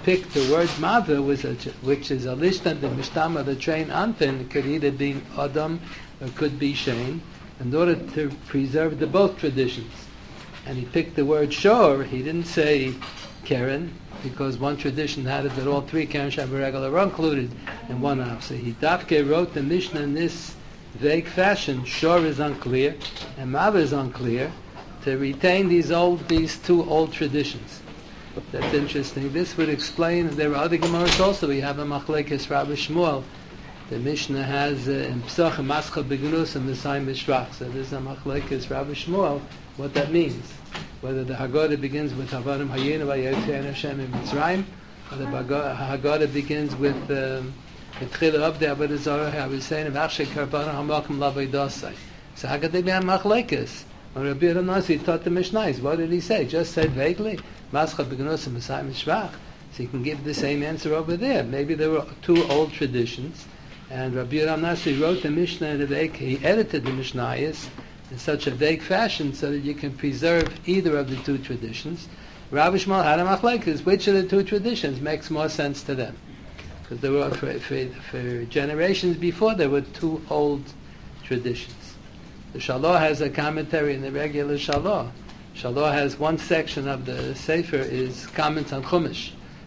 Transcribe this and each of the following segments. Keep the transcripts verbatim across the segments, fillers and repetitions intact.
picked the word Mava, was a, which is a lishtan, the mishtama, the train anten. It could either be Adam or could be Shane, in order to preserve the both traditions. And he picked the word Shor. He didn't say Keren, because one tradition had it that all three Keren Shabbos regular are included in one av. So he Dafke wrote the Mishnah in this vague fashion. Shor is unclear, and Mava is unclear, to retain these old, these two old traditions. That's interesting. This would explain, there are other Gemaras also. We have a Machlekes Rabbi Shmuel. The Mishnah has uh, in Pesach Mascha Begnus and Messiah Mishrach. So there's a Machlekes Rabbi Shmuel, what that means. Whether the Haggadah begins with Havarim Hayinu Vayetzein Hashem in Mitzrayim, or the Haggadah begins with Tchila Abdei Avodah Zarah HaVisein V'Achshei Karban HaMakom L'Avodah. So how could they be on Machlekes? When Rabbi Yehuda taught the Mishnayos, what did he say? Just said vaguely, Mascha Begnus and Messiah Mishrach. So you can give the same answer over there. Maybe there were two old traditions, and Rabbi Yehuda Nasi wrote the Mishnah in a vague, he edited the Mishnayos in such a vague fashion so that you can preserve either of the two traditions. Rabbi Shmuel had a machlekes. Which of the two traditions makes more sense to them? Because there were, for, for, for generations before, there were two old traditions. The Shalah has a commentary in the regular Shalah. Shalah has one section of the Sefer is comments on Chumash.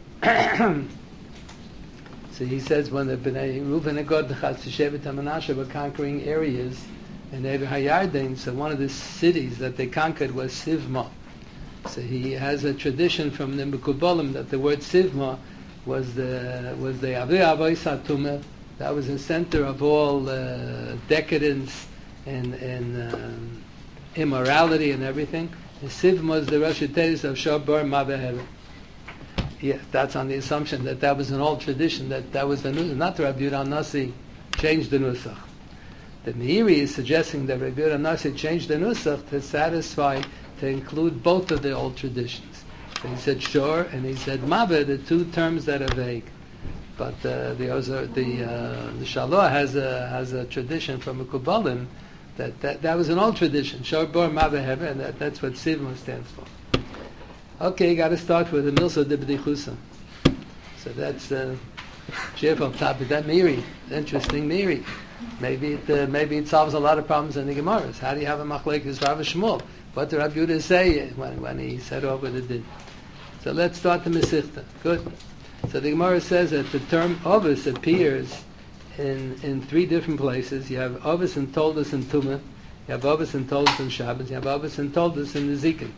So he says when the Bnei Reuven and Gad, the Shevet HaManashe were conquering areas in Ever HaYarden, so one of the cities that they conquered was Sivma. So he has a tradition from the Mekubalim that the word Sivma was the was the Avei Avos HaTumah. That was the center of all uh, decadence and, and um, immorality and everything. And Sivma was the Rosh Hashanah of Shabar Maveh. Yeah, that's on the assumption that that was an old tradition, that that was the Nusach. Not Rabbi Yehuda Nasi changed the Nusach. The Meiri is suggesting that Rabbi Yehuda Nasi changed the Nusach to satisfy, to include both of the old traditions. So he said Shor and he said Maveh, the two terms that are vague. But uh, the the the, uh, the Shalah has a has a tradition from Mekubalim that, that that was an old tradition. Shor Bor Maveh Hever, and that, that's what Sivma stands for. Okay, you got to start with the Milsa de B'dichusa. So that's uh, cheerful topic. That Meiri, interesting Meiri. Maybe it uh, maybe it solves a lot of problems in the Gemaras. How do you have a machlekes Rav Shmuel? What did Rav Yehuda say when when he said over the din? So let's start the Mesichta. Good. So the Gemara says that the term Ovis appears in in three different places. You have Ovis and Toldus and Tumah. You have Ovis and Toldus and Shabbos. You have Ovis and Toldus and the Zikin.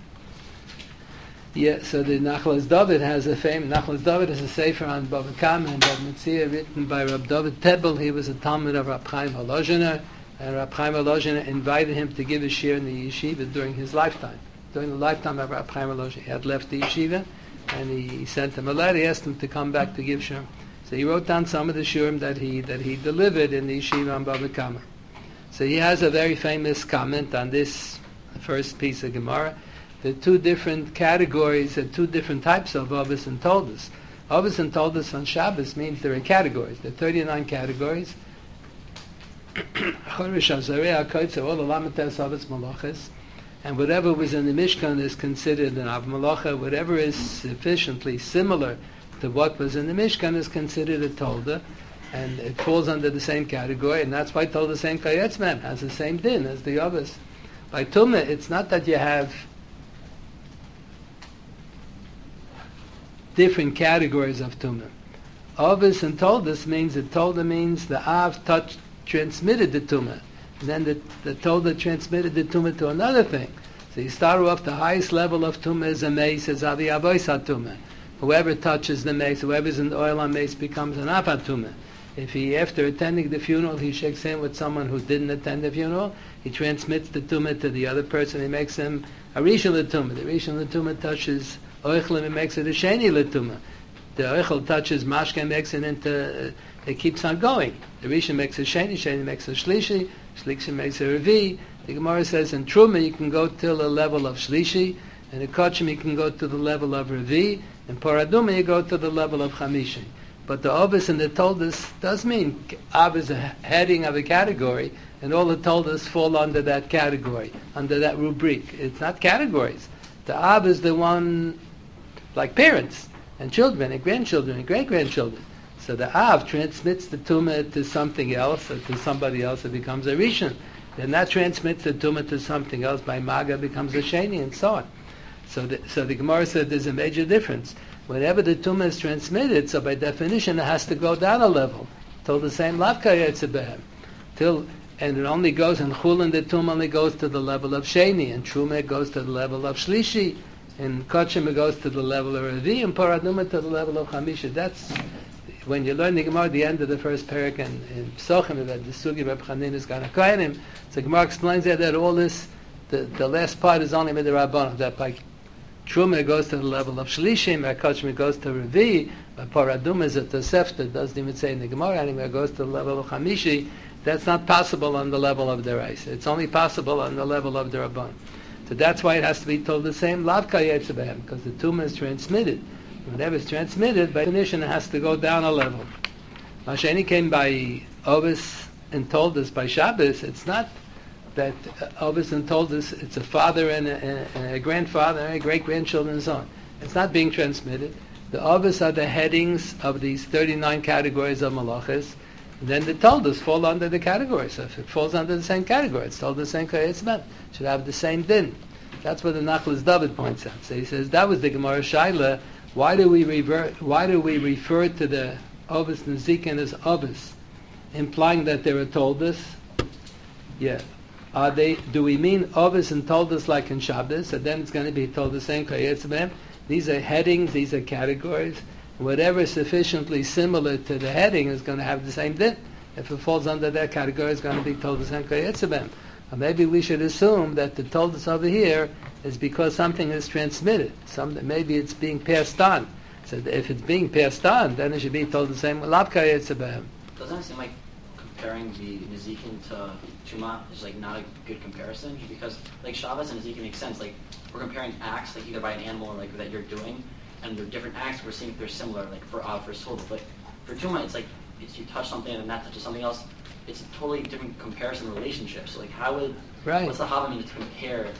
Yeah, so the Nachlas David has a fame. Nachlas David is a sefer on Bava Kama and Bava Metzia, written by Rab David Tebel. He was a Talmud of Rab Chaim Volozhiner, and Rab Chaim Volozhiner invited him to give a shir in the yeshiva during his lifetime. During the lifetime of Rab Chaim Volozhiner, he had left the yeshiva, and he sent him a letter. He asked him to come back to give shir. So he wrote down some of the shurim that he that he delivered in the yeshiva on Bava Kama. So he has a very famous comment on this first piece of Gemara. The two different categories and two different types of Ovis and Toldus. Ovis and Toldus on Shabbos means there are categories. There are thirty-nine categories. And whatever was in the Mishkan is considered an Av Malacha. Whatever is sufficiently similar to what was in the Mishkan is considered a Tolda. And it falls under the same category. And that's why Tolda Sein Kayetzman has the same din as the Ovis. By Tumah, it's not that you have different categories of Tumah. Ovis and Toldus means that Tolda means the Av touched, transmitted the Tumah. And then the, the Tolda transmitted the Tumah to another thing. So you start off, the highest level of Tumah is a mace, is Avi Avois HaTumah. Whoever touches the mace, whoever's in the oil on mace becomes an Av HaTumah. If he, after attending the funeral, he shakes hands with someone who didn't attend the funeral, he transmits the Tumah to the other person, he makes him a Rishon LeTumah. The Rishon LeTumah touches Oichel, it makes it a Sheni LeTumah. The Oichel touches Mashke, makes it into, uh, it keeps on going. The Rishon makes a Sheni, Sheni makes a Shlishi, Shlishi makes a Revi. The Gemara says in Truma you can go till a level of Shlishi, and in Kochim you can go to the level of Revi, in Paraduma you go to the level of Chamishi. But the Ovis and the Toldus does mean Av is a heading of a category, and all the Toldus fall under that category, under that rubric. It's not categories. The Av is the one, like parents. and children, and grandchildren, and great-grandchildren. So the Av transmits the Tumah to something else, or to somebody else, it becomes a Rishon. Then that transmits the Tumah to something else, by Maga becomes a Sheni, and so on. So the, so the Gemara said there's a major difference. Whenever the Tumah is transmitted, so by definition it has to go down a level, till the same Lavka Yetzebehem. Till, and it only goes, and Chulin, the Tumah only goes to the level of Sheni, and Truma goes to the level of Shlishi, and Kachim goes to the level of Revi, and Paraduma to the level of Chamisha. That's when you learn the Gemara at the end of the first parak in, in Psochim, about the Sugi Reb Chanin is Gana Kohanim. So the Gemara explains there that all this, the, the last part is only Midrabbanah, that by Truma goes to the level of Shlishim, by Kachim goes to Revi, by Paraduma is a Tosefta, doesn't even say in the Gemara anywhere, it goes to the level of Chamishi. That's not possible on the level of the Reis. It's only possible on the level of the Rabban. So that's why it has to be told the same Lavka Yetzebehem, because the Tumah is transmitted. Whenever it's transmitted, by definition, it has to go down a level. Masheni came by Ovis and told us by Shabbos. It's not that Ovis and told us it's a father and a, and a grandfather and a great-grandchildren and so on. It's not being transmitted. The Ovis are the headings of these thirty-nine categories of malachas. Then the toldos fall under the category. So if it falls under the same category, it's told the same kayetzman. Should have the same din. That's what the Nachlas David points out. So he says that was the Gemara Shaila. Why do we revert? Why do we refer to the Ovis and Zikin as Ovis, implying that they're a toldos? Yeah. Are they? Do we mean Ovis and toldos like in Shabbos? So then it's going to be told the same kayetzman. These are headings. These are categories. Whatever is sufficiently similar to the heading is going to have the same din. If it falls under that category, it's going to be told the same kayetzebem. Or maybe we should assume that the toldus over here is because something is transmitted. Some, maybe it's being passed on. So if it's being passed on, then it should be told the same lav kayetzebem. Doesn't it seem like comparing the Nezikin to Truma is like not a good comparison? Because like Shabbos and Nezikin makes sense. Like we're comparing acts, like either by an animal or like that you're doing. And they're different acts, we're seeing if they're similar, like for uh, for Soda. But for Tuma, it's like it's you touch something and that touches something else. It's a totally different comparison relationship. So like how would, right. what's the Havamina to compare?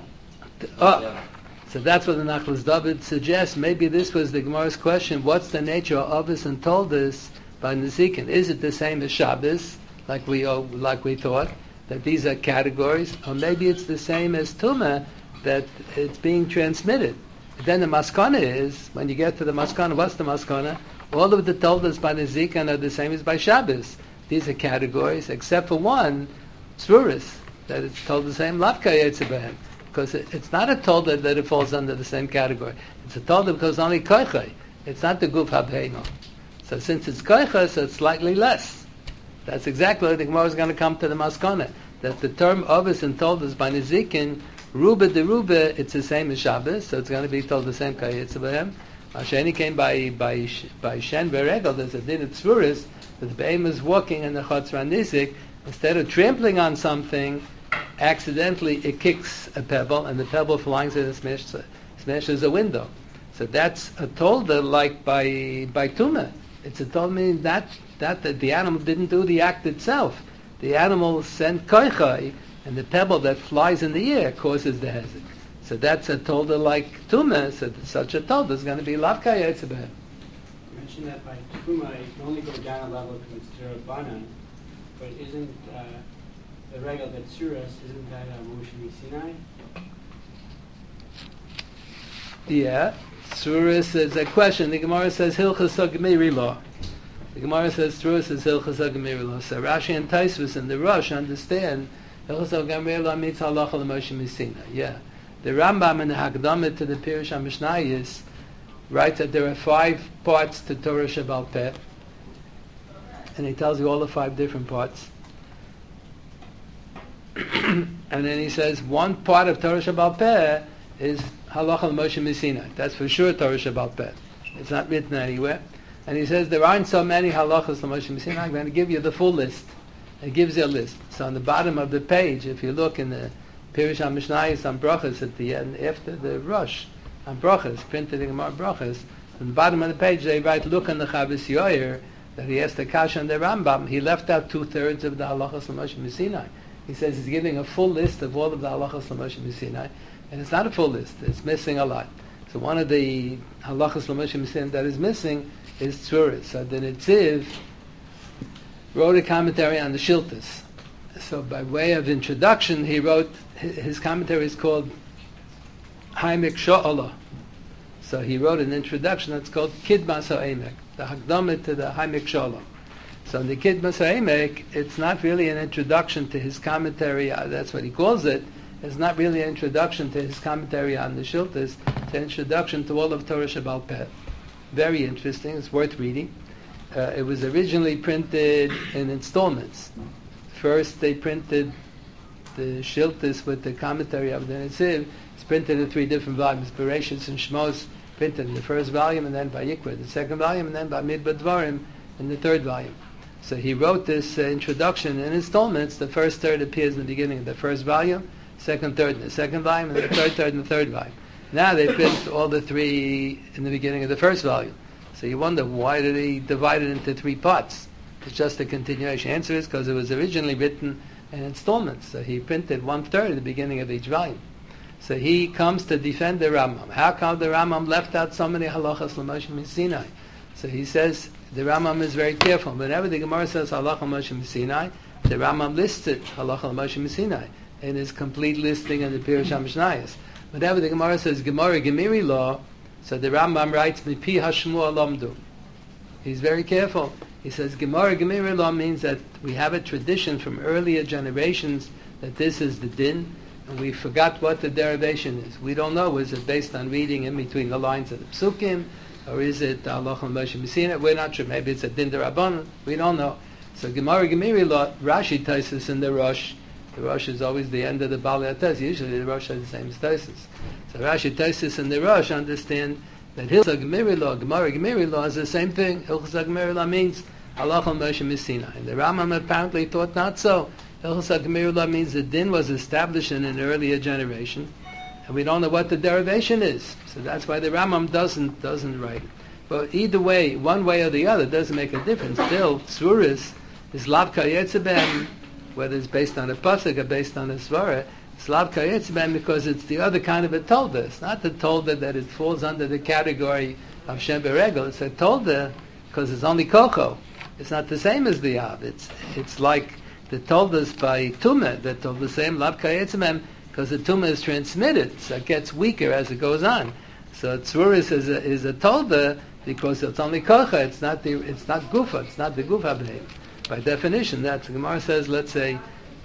Oh, yeah. So that's what the Nachlas David suggests. Maybe this was the Gemara's question, what's the nature of Ovis and Toldos by Nezikin? Is it the same as Shabbos, like we oh, like we thought, that these are categories? Or maybe it's the same as Tuma, that it's being transmitted. Then the maskana is, when you get to the maskana, what's the maskana? All of the toldos by Nezikin are the same as by Shabbos. These are categories, except for one, tzruris, that it's told the same, lavka yetzebehem. Because it, it's not a tolda that it falls under the same category. It's a tolda because only koicha. It's not the guf habheino. So since it's koicha, so it's slightly less. That's exactly what the Gemara is going to come to the maskana. That the term ovis and toldos by Nezikin, Ruba de Ruba, it's the same as Shabbos, so it's going to be told the same kayetzebem. Masheni came by by by Shen Beregel. There's a din of tzvuris that the behem is walking in the Chotzran Nizik. Instead of trampling on something, accidentally it kicks a pebble, and the pebble flies in and smashes, smashes a window. So that's a tolda like by by Tuma. It's a tolda meaning that that the, the animal didn't do the act itself. The animal sent koichai. And the pebble that flies in the air causes the hezek. So that's a tolda like Tuma, so such a tolda is going to be lavka yetzebeh. You mentioned that by Tuma it can only go down a level to its Banan, but isn't uh, the regal that Suras, isn't that uh, Moshe Sinai? Yeah, Suras is a question. The Gemara says Hilchas Gemiri law. The Gemara says Suras is Hilchas Gemiri law. So Rashi and Taisvus and the Rosh understand yeah, the Rambam in the Hagdamah to the Pirush HaMishnayos writes that there are five parts to Torah Shebal Peh, and he tells you all the five different parts. And then he says one part of Torah Shebal Peh is Halacha L'Moshe Misina. That's for sure Torah Shebal Peh. It's not written anywhere. And he says there aren't so many halachas L'Moshe Misina. I'm going to give you the full list. It gives you a list. So on the bottom of the page, if you look in the Pirush HaMishnayos on Brachas at the end, after the Rosh on Brachas, printed in Gemara Brachas, on the bottom of the page they write, look on the Chavis Yoyer, that he asked the Kasha and the Rambam, he left out two-thirds of the halachas L'Moshe Misina. He says he's giving a full list of all of the halachas L'Moshe Misina, and it's not a full list, it's missing a lot. So one of the halachas l'Moshe Messiah that is missing is tzuris. So the Netziv wrote a commentary on the Shiltas. So by way of introduction, he wrote, his commentary is called Haimek Sho'ala. So he wrote an introduction that's called Kidmas HaEmek, the Hakdamah to the Haimek Sho'ala. So in the Kidmas HaEmek, it's not really an introduction to his commentary, uh, that's what he calls it. It's not really an introduction to his commentary on the Shiltas. It's an introduction to all of Torah Shebaal Peh. Very interesting, it's worth reading. Uh, it was originally printed in installments. First they printed the Shiltas with the commentary of the Netziv. It's printed in three different volumes. Bereshis and Shmos printed in the first volume, and then by Yikra, the second volume, and then by Midbar Dvarim in the third volume. So he wrote this uh, introduction in installments. The first third appears in the beginning of the first volume, second third in the second volume, and the third third in the third volume. Now they print all the three in the beginning of the first volume. So you wonder, why did he divide it into three parts? It's just a continuation. Answer is because it was originally written in installments. So he printed one third at the beginning of each volume. So he comes to defend the Rambam. How come the Rambam left out so many halachas l'Moshe Sinai? So he says the Rambam is very careful. Whenever the Gemara says halacha l'Moshe Sinai, the Rambam listed halacha l'Moshe Sinai in his complete listing in the Pirush HaMishnayos. Whenever the Gemara says Gemara Gemiri law, so the Rambam writes Mipi Hashmua Lamdu. He's very careful. He says Gemara Gemiri law means that we have a tradition from earlier generations that this is the din, and we forgot what the derivation is. We don't know. Is it based on reading in between the lines of the psukim, or is it halacha l'Moshe Sinai? We're not sure. Maybe it's a din d'Rabbanan. We don't know. So Gemara Gemiri law, Rashi Taisus in the Rosh. The Rosh is always the end of the Baalei Ataz. Usually the Rosh has the same Taisus. So Rashi Taisus and the Rosh understand that Hilchos Gemiri law, Gemara Gemiri law is the same thing. Hilchos Gemiri law means halacha l'Moshe Sinai. And the Rambam apparently thought not so. Hilchos Gemiri law means the din was established in an earlier generation, and we don't know what the derivation is. So that's why the Rambam doesn't doesn't write it. But either way, one way or the other, doesn't make a difference. Still, Tzuris is lav kayetze b'hem, whether it's based on a pasuk or based on a svara. It's lav kayetze b'hem because it's the other kind of a tolda. It's not the tolda that it falls under the category of shem beregel. It's a tolda because it's only koko. It's not the same as the av. It's it's like the toldas by tumah that told the same lav kayetze b'hem because the tumah is transmitted, so it gets weaker as it goes on. So tzuris is a, is a tolda because it's only kocha. It's not the it's not gufa. It's not the gufa b'nei. By definition, that's the Gemara says. Let's say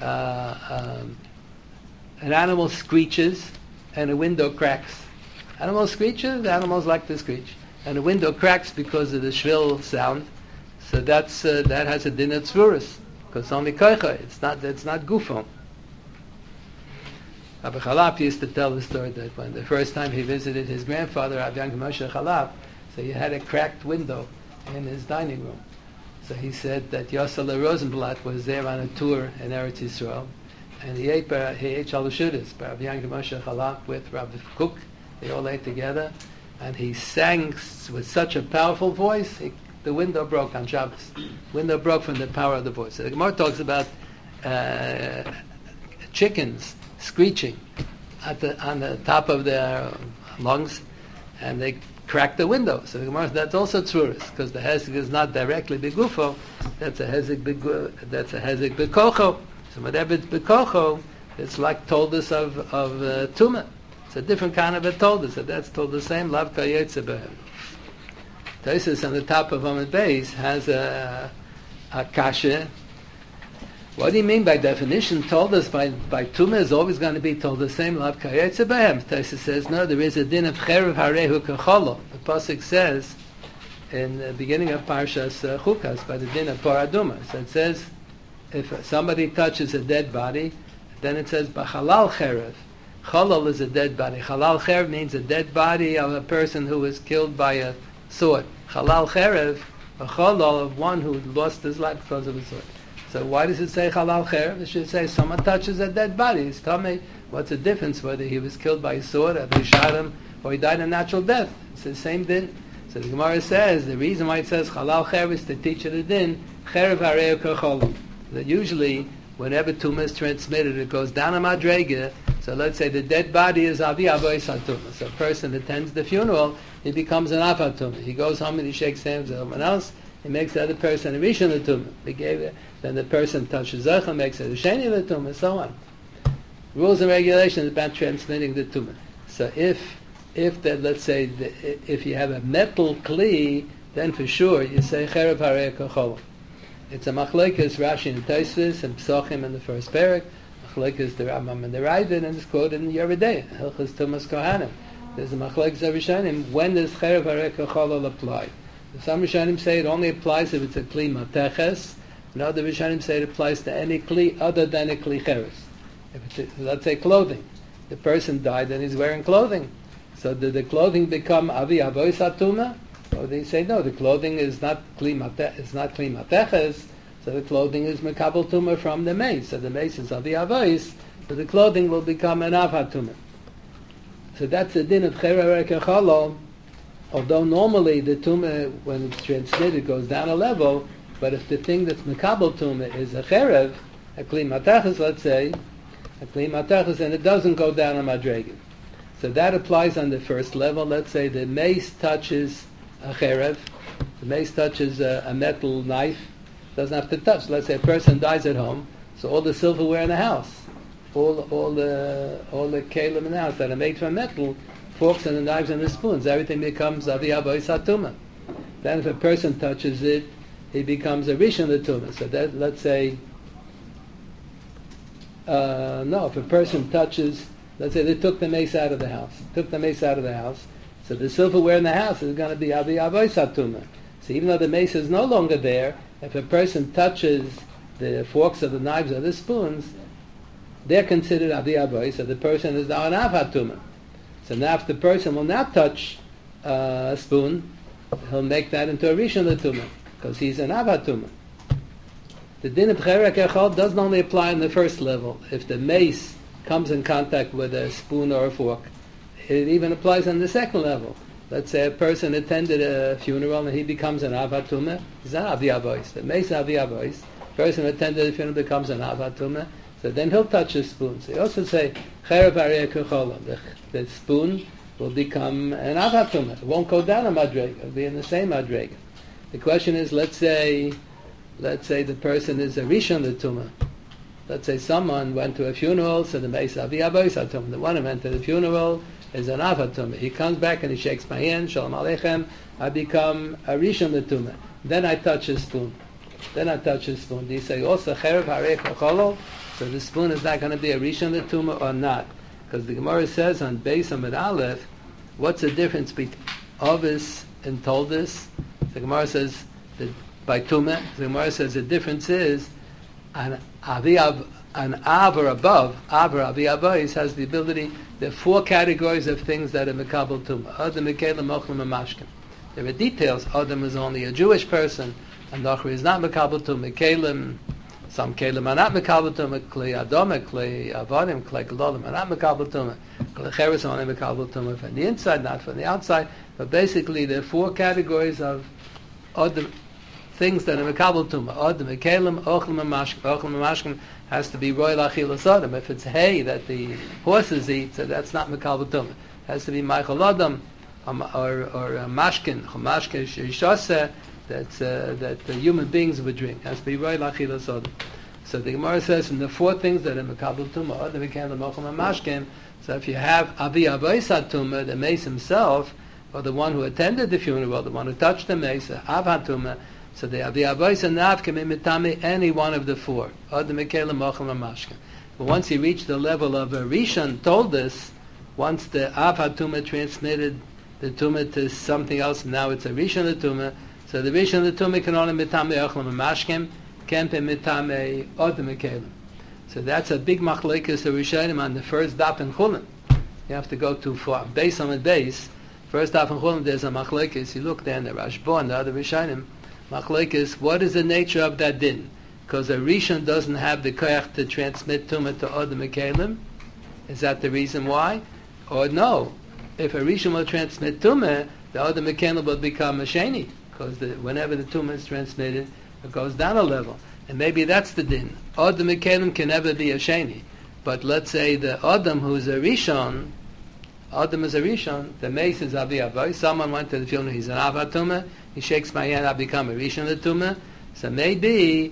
uh, um, an animal screeches and a window cracks. Animal screeches. The animals like to screech, and a window cracks because of the shrill sound. So that's uh, that has a din of tzuris because it's only kocha. It's not it's not gufa. Rabbi Chalap used to tell the story that when the first time he visited his grandfather, Rabbi Yankel Moshe Chalap, so he had a cracked window in his dining room. So he said that Yossele Rosenblatt was there on a tour in Eretz Yisrael, and he ate he ate shalashudas by Rabbi Yankel Moshe Chalap with Rabbi Cook. They all ate together, and he sang with such a powerful voice, he, the window broke on Shabbos. Window broke from the power of the voice. So the Gemara talks about uh, chickens screeching at the, on the top of their lungs, and they crack the window. So the Gemara, that's also tzuris, because the hezek is not directly begufo. That's a hezek begu, that's a hezek bekocho. So whatever it's bekocho, it's like toldus of of uh, tumah. It's a different kind of a toldus. So that's told the same lav kayetze b'hem. Taisus on the top of Amud Beis has a a kasha. What do you mean by definition? Told us by by tumah is always going to be told the same lav kayetze b'hem. Taisa says no. There is a din of cherev harehu kacholo. The pasuk says in the beginning of Parshas uh, Chukas by the din of paraduma. So it says if somebody touches a dead body, then it says b'chalal cherev. Chalal is a dead body. Chalal cherev means a dead body of a person who was killed by a sword. Chalal cherev, a chalal of one who lost his life because of a sword. So why does it say halal cherev? It should say someone touches a dead body. It's tell me what's the difference whether he was killed by a sword or they shot him or he died a natural death. It's the same din. So the Gemara says the reason why it says halal cherev is to teach you the din cherev hareu kachol. That usually whenever tumah is transmitted, it goes down a madrega. So let's say the dead body is Avi Avois HaTumah. So a person attends the funeral, he becomes an Av HaTumah. He goes home and he shakes hands with someone else, he makes the other person a Rishon HaTumah. He gave it, then the person touches Zechel, makes it a Sheni HaTumah, so on. Rules and regulations about transmitting the Tumah. So if, if that, let's say, the, if you have a metal Kli, then for sure you say Cherev Harei Kachol. It's a machlekes Rashi and Tosfos and Psochim in the first parak. Machlekes the Rambam and the Raiden, and it's quoted in Yoreh De'ah, Hilchos Tumas Kohanim. There's a machlekes of Rishonim. When does Cherev Harei Kachol apply? Some Rishonim say it only applies if it's a Kli Mateches, and other Rishonim say it applies to any Kli other than a Kli Cheres. If it's a, let's say clothing, the person died and he's wearing clothing, so did the clothing become Avi Avois HaTumah? Or they say no, the clothing is not Kli Matech, it's not Kli Mateches, so the clothing is Mekabel Tumah from the mace. So the mace is Avi Avois, so the clothing will become an Av HaTumah. So that's the din of Cherev Harei Kachol. Although normally the Tumah, when it's transmitted, goes down a level, but if the thing that's Mekabel Tumah is a Cherev, a Kli Mateches, let's say, a Kli Mateches, and it doesn't go down a Madrega. So that applies on the first level. Let's say the mace touches a cherev, the mace touches a, a metal knife, doesn't have to touch. Let's say a person dies at home, so all the silverware in the house, all all the all the kelim in the house that are made from metal, forks and the knives and the spoons, everything becomes Avi Avois HaTumah. Then if a person touches it, he becomes a Rishon HaTumah. So that, let's say, uh, no, if a person touches, let's say they took the mace out of the house, took the mace out of the house, so the silverware in the house is going to be Avi Avois HaTumah. So even though the mace is no longer there, if a person touches the forks or the knives or the spoons, they're considered Avi Avois, so the person is now an Av HaTumah. So now if the person will not touch uh, a spoon, he'll make that into a Rishon HaTumah, because he's an Av HaTumah. The din of Cherev Harei Kachol doesn't only apply on the first level. If the mace comes in contact with a spoon or a fork, it even applies on the second level. Let's say a person attended a funeral and he becomes an Av HaTumah, he's an Avi Avois. The mace Avi Avois. Person who attended a funeral becomes an Av HaTumah, so then he'll touch a spoon. So you also say Cherev Harei Kachol. The, the spoon will become an Av HaTumah. It won't go down a Madrega. It'll be in the same Madrega. The question is, let's say, let's say the person is a Rishon HaTumah. Let's say someone went to a funeral, so the mace Avi Avois HaTumah. The one who went to the funeral is an Av HaTumah. He comes back and he shakes my hand, Shalom Aleichem, I become a Rishon HaTumah. Then I touch his spoon. Then I touch his spoon. Do you say also Cherev Harei Kachol? So the spoon is not going to be a Rishon HaTumah or not? Because the Gemara says on Beis Amud Aleph, what's the difference between Ovis and Toldus? The Gemara says that by Tumah, the Gemara says the difference is an Avi Av, an Av or above, Av or Avi Avois has the ability. There are four categories of things that are Mekabel Tumah. Adam, Mekelim, Ochlim, and Mashkim. There are details. Adam is only a Jewish person, and Ochri is not Mekabel Tumah. Mekelim, some Kelim are not Mekabel Tumah. Klei Adom, Klei Avodim, Klei Gedolim are not Mekabel Tumah. Klei Cheres are only Mekabel Tumah from the inside, not from the outside. But basically, there are four categories of Adam, things that are Mekabel Tumah. Adam, Mekelim, Ochlim, and Mashkim. Ochlim and Mashkim has to be royal achilas adam. If it's hay that the horses eat, so that's not mekabel tumah. It has to be meichel adam um, or or uh, mashkin, mashkin shishase that uh, that the human beings would drink. It has to be royal achilas adam. So the Gemara says from the four things that are mekabel tumah, adam v'ken l'mochel and mashkin. So if you have Avi Avois HaTumah, the mace himself, or the one who attended the funeral, the one who touched the mace, Av HaTumah. So the Avi Avois and Nav can be mitame any one of the four. But once you reach the level of a Rishon told us, once the Av HaTumah transmitted the Tumah to something else, now it's a Rishon HaTumah. So the Rishon HaTumah can only mitame Ochlam and Mashkim, can't be mitame Odem Kelim. So that's a big machlekes of Rishonim on the first daf in Chulin. You have to go too far. Base on the base, first daf in Chulin, there's a machlekes. You look there in the Rashba and the other Rishonim. Machlekes, what is the nature of that din? Because a Rishon doesn't have the koyach to transmit Tumah to Odem Kelim. Is that the reason why? Or no, if a Rishon will transmit Tumah, the Odem Kelim will become a Sheni. Because whenever the Tumah is transmitted, it goes down a level. And maybe that's the din. Odem Kelim can never be a Sheni. But let's say the Adam who's a Rishon, Adam is a Rishon, the mace is Avi Avoy. Someone went to the funeral, he's an Ava Tumah, he shakes my hand, I become a Rishon the Tumah. So maybe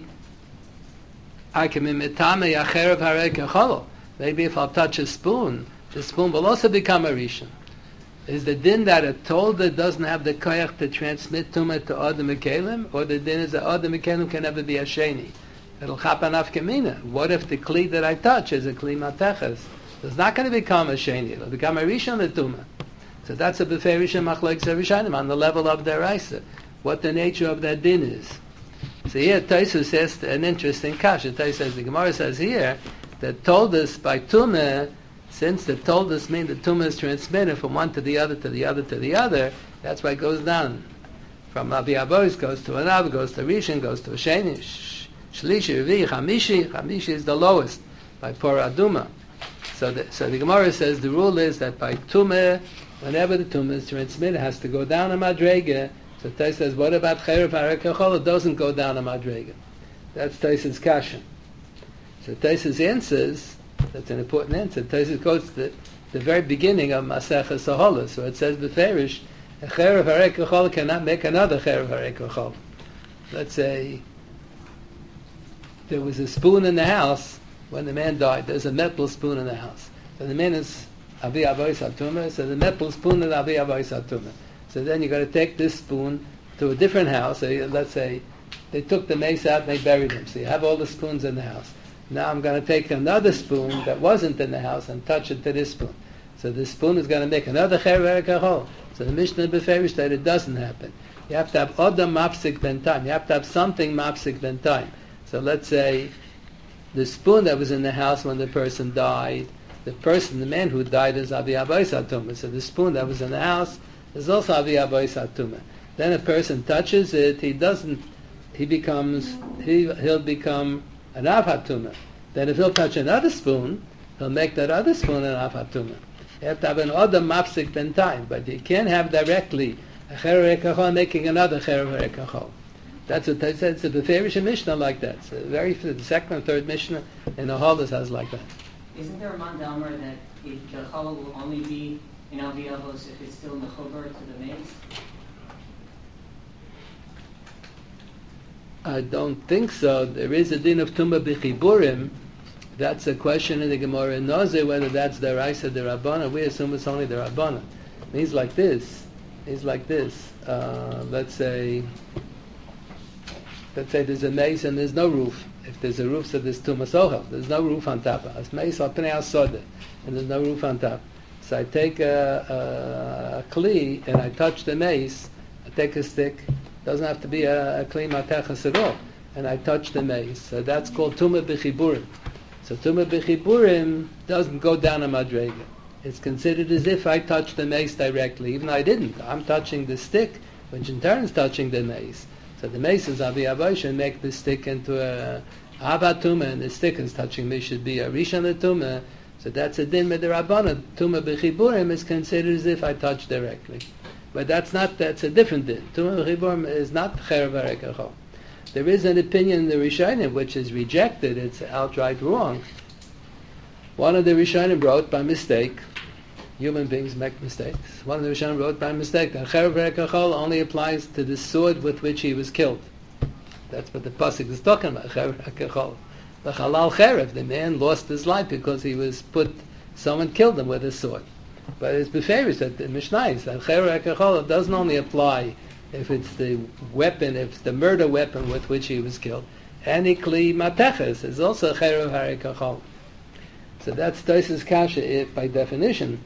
I can imitame Acherev Harei Kecholo. Maybe if I'll touch a spoon, the spoon will also become a Rishon. Is the din that a Tolda doesn't have the koyach to transmit Tumah to Adam Mekalim, or the din is that Adam Mekalim can never be a Sheni? It'll happen afkamina. What if the kli that I touch is a kli mateches? It's not going to become a sheni. It'll become a rishon l'tumah. So that's a b'fei rishon machlokes rishonim on the level of their raisa. What the nature of that din is. So here Taisus says an interesting kasha. Taisus says the Gemara says here that told us by tumah, since the told us mean the tumah is transmitted from one to the other to the other to the other. That's why it goes down from Avi Avois goes to an Av, goes to Rishon, goes to a sheni. Shlishi, Revi, Chamishi. Chamishi is the lowest by Pora Aduma. So the, so the Gemara says the rule is that by Tumah, whenever the Tumah is transmitted, it has to go down a Madrega. So Tais says, what about Cherev Harei Kechol? It doesn't go down a Madrega. That's Tais's kasha. So Tais's answers, that's an important answer. Taisus goes to the, the very beginning of Maseches Sahola. So it says, Beferish, a Cherev Harei Kechol cannot make another Cherev Harei Kechol. Let's say there was a spoon in the house when the man died. There's a metal spoon in the house. So the man is Avi Avois Atuma, so the metal spoon is Avi Avois Atuma. So then you got to take this spoon to a different house. So you, let's say they took the mace out and they buried him. So you have all the spoons in the house. Now I'm going to take another spoon that wasn't in the house and touch it to this spoon. So this spoon is going to make another Cherev Harei Kechol. So the Mishnah Beferish that it doesn't happen. You have to have Odam Mapsik Ben Time. You have to have something Mapsik Ben Time. So let's say the spoon that was in the house when the person died, the person, the man who died is Avi Avois Atuma. So the spoon that was in the house is also Avi Avois Atuma. Then a person touches it, he doesn't, he becomes, he, he'll become an Av Hatuma. Then if he'll touch another spoon, he'll make that other spoon an Av Hatuma. You have to have an Odam Mapsik Ben Time, but you can't have directly a Cherev Harei Kechol making another Cherev Harei Kechol. That's what they said. It's a Beferish Mishnah like that. It's a very the second and third Mishnah in the Haldas has like that. Isn't there a man Delmer that if the challah will only be in Avi Avos if it's still mechuber to the maze? I don't think so. There is a din of Tumah B'chiburim. That's a question in the Gemara in Nozeh whether that's the Raisa the Rabbana. We assume it's only the Rabbana. He's like this. He's like this. Uh, let's say. Let's say there's a mace and there's no roof. If there's a roof, so there's tumas ochel. There's no roof on top. As mace al pnei soda, and there's no roof on top. So I take a, a, a kli and I touch the mace. I take a stick. Doesn't have to be a, a kli matechas at all. And I touch the mace. So that's called tumah b'chiburim. So tumah b'chiburim doesn't go down a madrega. It's considered as if I touched the mace directly, even though I didn't. I'm touching the stick, which in turn is touching the mace. So the mace is Avi Avosh and make the stick into a Ava Tumah, and the stick is touching me should be a Rishon Tumah. So that's a din midrabanan. Tumah b'chiburim is considered as if I touch directly, but that's not. That's a different din. Tumah b'chiburim is not Cherev Harei Kechol. There is an opinion in the Rishonim which is rejected. It's outright wrong. One of the Rishonim wrote by mistake. Human beings make mistakes. One of the Rishonim wrote by mistake that Cherev Harei Kechol only applies to the sword with which he was killed. That's what the pasuk is talking about. Cherev Harei Kechol. The Halal Cherev, the man lost his life because he was put. Someone killed him with a sword. But it's beferish that the Mishnah is that Cherev Harei Kechol doesn't only apply if it's the weapon, if it's the murder weapon with which he was killed. Any kli mateches is also Cherev Harei Kechol. So that's Tosas Kasha by definition.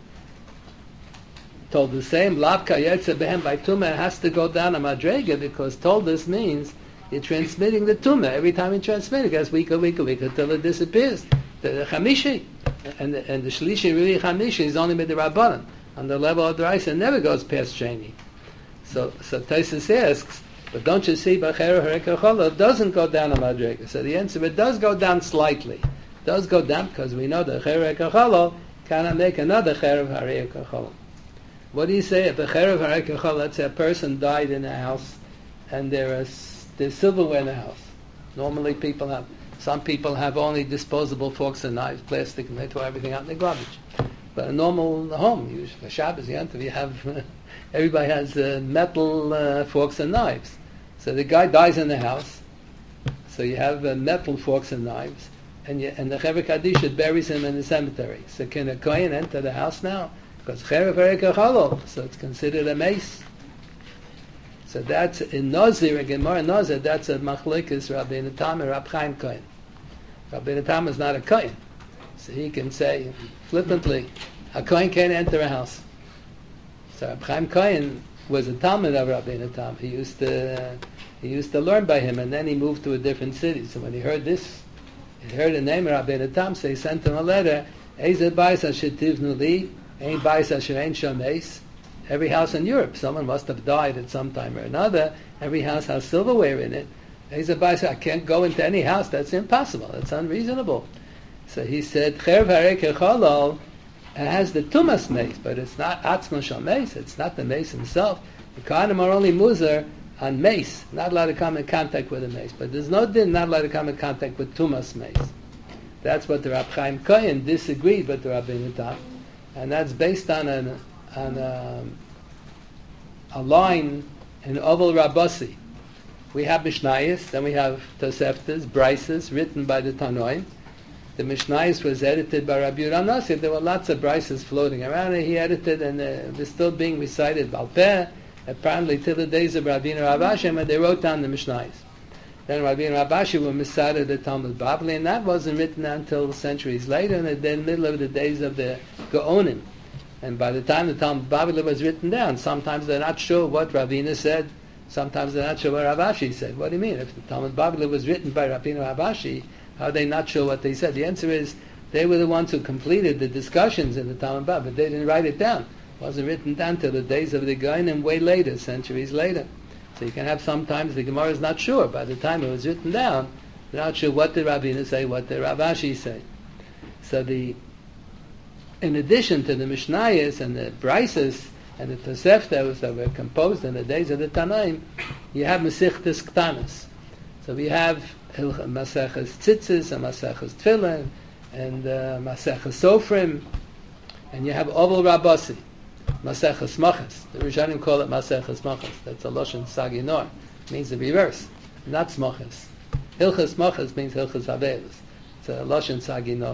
Told the same, Lavka Yetze Behem by Tumah has to go down a Madrega because told this means you're transmitting the Tumah. Every time you transmit it, it gets weaker, weaker, weaker until it disappears. The, the Chamishi, and the, and the Shlishi really Chamishi is only with the Rabbanan. On the level of the Raisa, it never goes past Sheni. So, so Taisus asks, but don't you see, Cherev Harei Kechol, it doesn't go down a Madrega. So the answer, it does go down slightly. It does go down because we know that Cherev Harei Kechol cannot make another Cherev Harei Kechol. What do you say if a Cherev Harei Kechol, let's say a person died in a house and there is there's silverware in the house. Normally people have Some people have only disposable forks and knives, plastic, and they throw everything out in the garbage. But a normal home, usually for Shabbos, Yantav, you have, uh, everybody has uh, metal uh, forks and knives. So the guy dies in the house, so you have uh, metal forks and knives, and, you, and the Chevra Kadisha buries him in the cemetery. So can a Kohen enter the house now? Because Chevra Perek Chalol, so it's considered a mace. So that's in Nazir, in Gemara Nazir, that's a machlokes Rabbeinu Tam and Rab Chaim Kohen. Rabbeinu Tam is not a Kohen, so he can say flippantly, a Kohen can't enter a house. So Rab Chaim Kohen was a Talmud of Rabbeinu Tam. He used to he used to learn by him, and then he moved to a different city. So when he heard this, he heard the name of Rabbeinu Tam, so he sent him a letter. Eizeh bayis asher tivnu li, ein bayis asher ein sham meis. Every house in Europe, someone must have died at some time or another. Every house has silverware in it. Eizeh bayis, I can't go into any house. That's impossible. That's unreasonable. So he said, Cher v'harei kecholol, it has the tumas mace, but it's not atzma shal mace. It's not the mace himself. The Kohanim are only muzer on mace, not allowed to come in contact with a mace. But there's no din not allowed to come in contact with tumas mace. That's what the Rab Chaim Kohen disagreed with the Rabbeinu Tam, and that's based on an on a, a line in Oval Rabasi. We have Mishnayos, then we have Toseftas, Brises, written by the Tanoim. The Mishnayos was edited by Rabbi Yehuda Nasi. There were lots of Brises floating around, and he edited, and uh, they're still being recited Baal Peh, apparently till the days of Rabbeinu Rav Ashi, and they wrote down the Mishnayos. Then Rabbeinu Rav Ashi were Misader the Talmud Bavli, and that wasn't written until centuries later, in the middle of the days of the Gaonim. And by the time the Talmud Bavli was written down, sometimes they're not sure what Ravina said, sometimes they're not sure what Rav Ashi said. What do you mean? If the Talmud Bavli was written by Rabbeinu Rav Ashi, how are they not sure what they said? The answer is, they were the ones who completed the discussions in the Talmud Bavli, but they didn't write it down. It wasn't written down till the days of the Gaonim, way later, centuries later. So you can have sometimes the Gemara is not sure. By the time it was written down, they're not sure what did Ravina say, what did Rav Ashi say. So the in addition to the Mishnayos and the Brises and the Toseftos that were composed in the days of the Tanaim, you have Masechtas Ktanas. So we have Maseches Tzitzis and Maseches Tefillin and uh, Maseches Sofrim, and you have Oval Rabasi, Maseches Machas. The Rishonim call it Maseches Machas. That's a Lashon Saginor. It means the reverse, not Smachas. Hilchas Machas means Hilchas Avelis. It's a Lashon Saginor.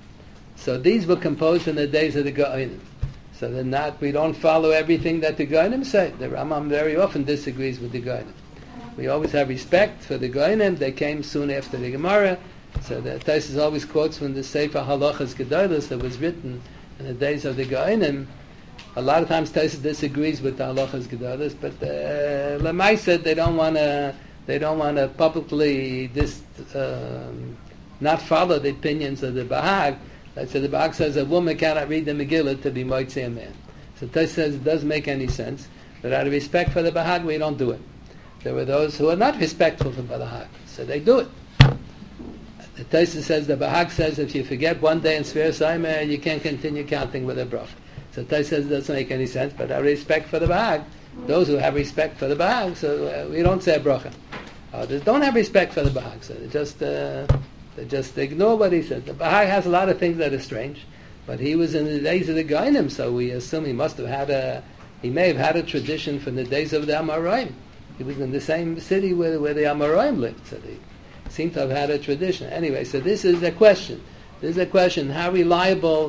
So these were composed in the days of the Gaonim. So they're not, we don't follow everything that the Gaonim say. The Rambam very often disagrees with the Gaonim. We always have respect for the Gaonim. They came soon after the Gemara. So the Taisus always quotes from the Sefer Halachas Gedolos that was written in the days of the Gaonim. A lot of times Taisus disagrees with the Halachas Gedolos, but uh, Lamai said they don't want to. They don't want to publicly dis, um, not follow the opinions of the Bahag. Like so the Bahag says a woman cannot read the Megillah to be moitzei a man. So Taisus says it doesn't make any sense, but out of respect for the Bahag, we don't do it. There were those who are not respectful for the Bahag, so they do it. The Taisus says the Bahag says if you forget one day in Sfir Saimer, you can't continue counting with a bracha. So Taisus says it doesn't make any sense, but out of respect for the Bahag, those who have respect for the Bahag, so uh, we don't say a bracha. Others don't have respect for the Bahag, so they just uh, they just ignore what he said. The Bahag has a lot of things that are strange, but he was in the days of the Gaonim, so we assume he must have had a, he may have had a tradition from the days of the Amoraim. He was in the same city where, where the Amoraim lived, so they seem to have had a tradition. Anyway, so this is a question. This is a question, how reliable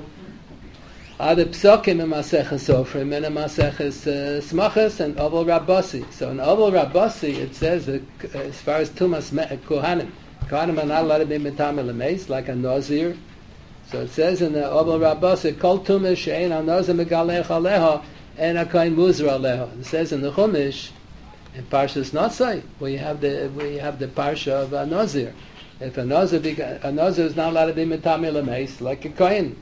are the Psokim in Maseches Sofrim and in Maseches uh, Smachas and Oval Rabasi. So in Oval Rabasi it says that uh, as far as Tumas Kohanim, Kohanim are not allowed to be Metamel Meis, like a Nazir. So it says in the Oval Rabasi, Kol Tumas She'ein HaNazir Megalech Aleha En HaKohen Muzra Aleha. It says in the Chumash, in Parshas Natsai, where you have the where you have the parsha of a Nazir. If a Nazir, a Nazir is not allowed to be Metamel Meis, like a Kohen.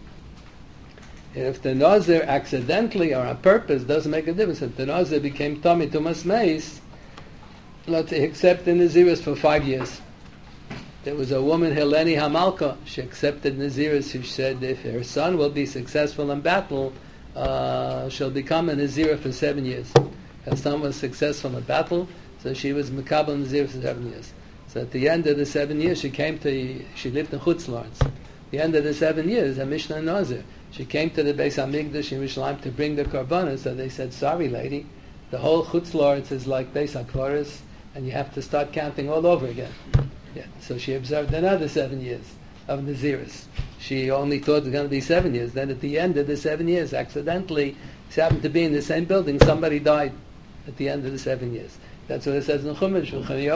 If the Nazir accidentally or on purpose, doesn't make a difference. If the Nazir became Tommy Tumas Meis, let's say, except in Naziris for five years. There was a woman, Heleni Hamalka, she accepted Naziris, who said if her son will be successful in battle, uh, she'll become a Nazir for seven years. Her son was successful in battle, so she was Mekabel Nazir for seven years. So at the end of the seven years, she came to, she lived in Chutz La'aretz. At the end of the seven years, a Mishnah Nazir, she came to the Beis HaMikdash in Yerushalayim to bring the Karbanos. So they said, sorry lady, the whole Chutz La'aretz is like Beis HaKvaros, and you have to start counting all over again. Yeah. So she observed another seven years of Naziris. She only thought it was going to be seven years. Then at the end of the seven years, accidentally, she happened to be in the same building, somebody died at the end of the seven years. That's what it says in Chumash.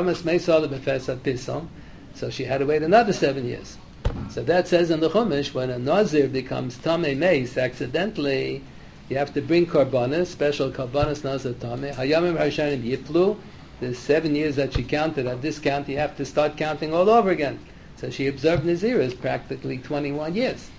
So she had to wait another seven years. So that says in the Chumash, when a Nazir becomes Tamei Meis accidentally, you have to bring Karbanos, special Karbanos Nazir Tamei. Hayamim Harshanim Yiplu, the seven years that she counted, at this count you have to start counting all over again. So she observed Naziris practically twenty-one years.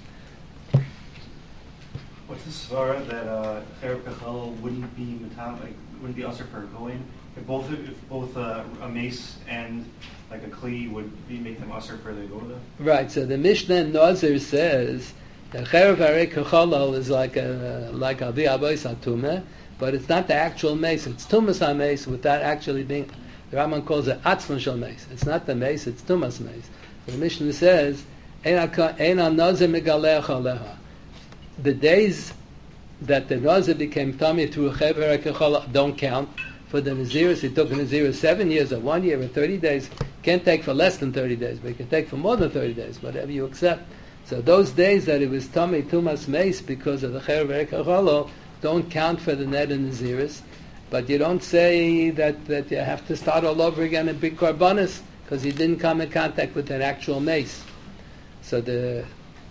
What's the svara that uh, Cherev Kachal wouldn't be matam, like wouldn't be usher for going? If both if both uh, a mace and like a kli would be make them usher for the goda? Right. So the Mishnah in Nazir says that Cherev Harei Kachal is like a like a bi'abois atumah, but it's not the actual mace. It's tumas ha-mace without actually being. The Rambam calls it atzman shel mace. It's not the mace. It's tumas mace. The Mishnah says, "Ein nazir megalech aleha." The days that the nazir became tummy through chever kechol don't count for the naziris. He took a naziris seven years, or one year, or thirty days. Can't take for less than thirty days, but he can take for more than thirty days, whatever you accept. So those days that it was tummy tumas mace because of the chever kechol don't count for the net and naziris. But you don't say that that you have to start all over again and bring karbanis, because he didn't come in contact with an actual mace. So the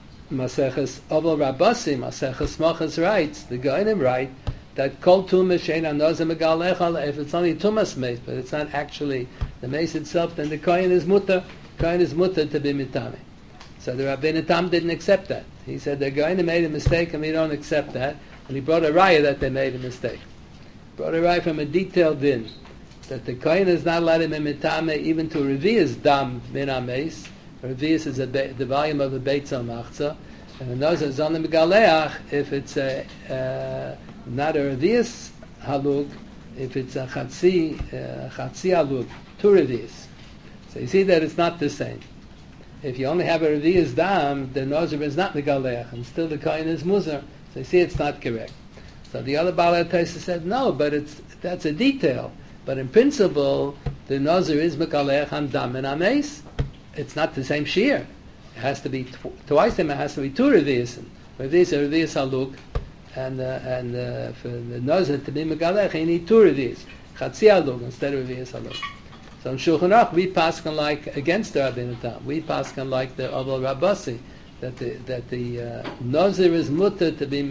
Maseches Oval Rabasi, Maseches Machas writes, the Goinim write, that Kol Tumas Shein Anozim Megalechal, if it's only Tumas mace, but it's not actually the mace itself, then the Kohen is mutter. Kohen is mutter to be mitame. So the Rabbeinu Tam didn't accept that. He said the Goinim made a mistake and we don't accept that. And he brought a raya that they made a mistake. Brought a raya from a detailed din, that the Kohen is not allowed to be mitame even to revius dam min ha-mace. Revius is a be- the volume of a beitza machza, and another is on the megaleach if it's a uh, not a revius halug, if it's a chatzi uh, chatzi halug, two revius. So you see that it's not the same. If you only have a revius dam, the nozer is not megaleach, and still the kohen is muzar. So you see it's not correct. So the other Baal HaTosfos said no, but it's that's a detail. But in principle, the nozer is megaleach on dam and ames. It's not the same shear. It has to be tw- twice. It has to be two revius. Revius are revius haluk, and uh, and uh, for the nozer to be megalech, you need two revius, chatzi haluk instead of revius haluk. So in Shulchan Aruch we paskin like against the Rabbeinu Tam. We paskin like the Oval Rabasi, that the that the uh, nozer is mutter to be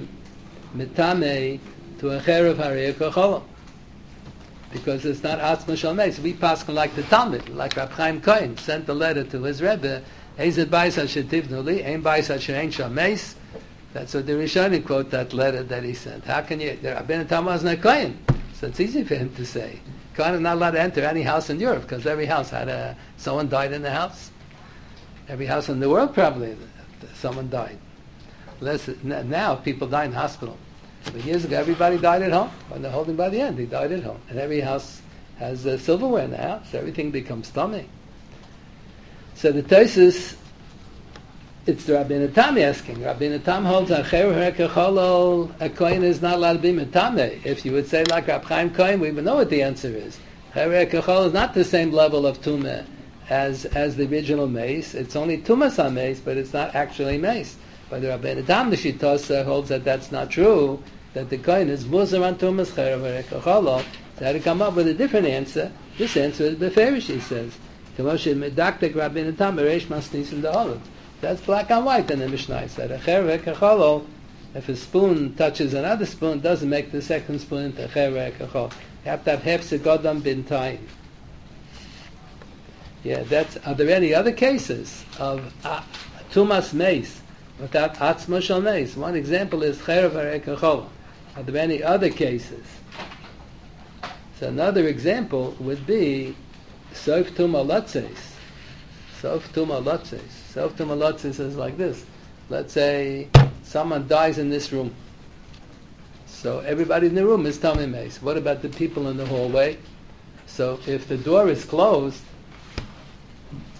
mitame to a cherev harei kachol, because it's not atzma shel meis. We paskin like the Talmud, like Rab Chaim Cohen sent a letter to his Rebbe, Eized Bais Asher Tivnu Li, Ein Bais Asher Ein Shel Meis. That's what the Rishonim quote that letter that he sent. How can you, the Rabbeinu Tam was not Cohen, so it's easy for him to say. Cohen is not allowed to enter any house in Europe, because every house had a, someone died in the house. Every house in the world probably, someone died. Less, now people die in the hospital. But years ago, everybody died at home. When they're holding by the end, they died at home. And every house has uh, silverware in the house. Everything becomes tummy. So the Tosfos, it's the Rabbeinu Tam asking. Rabbeinu Tam holds a cherev kecholol, a kohen is not allowed to be metame. If you would say like Rab Chaim Cohen, we would know what the answer is. Cherev kecholol is not the same level of tumah as as the original mace. It's only tumas ha-mace, but it's not actually mace. But the Rabbeinu Tam, the Shitos, holds that that's not true, that the kohen is muzar on tumas cherev kecholol. So how to come up with a different answer? This answer is beferish, he says. Rabbeinu Tam, Reish Masnis in the Olive. That's black and white in the Mishnah. Said a cherev kechol, if a spoon touches another spoon, doesn't make the second spoon into a cherev kechol. You have to have hefsek godam bintayim. Yeah, that's. Are there any other cases of uh, tumas meis without atzma shel meis? One example is cherev kechol. Are there any other cases? So another example would be sof tuma latzes. Sof tuma latzes. Sof tuma latzes is like this. Let's say someone dies in this room. So everybody in the room is tummy mace. What about the people in the hallway? So if the door is closed,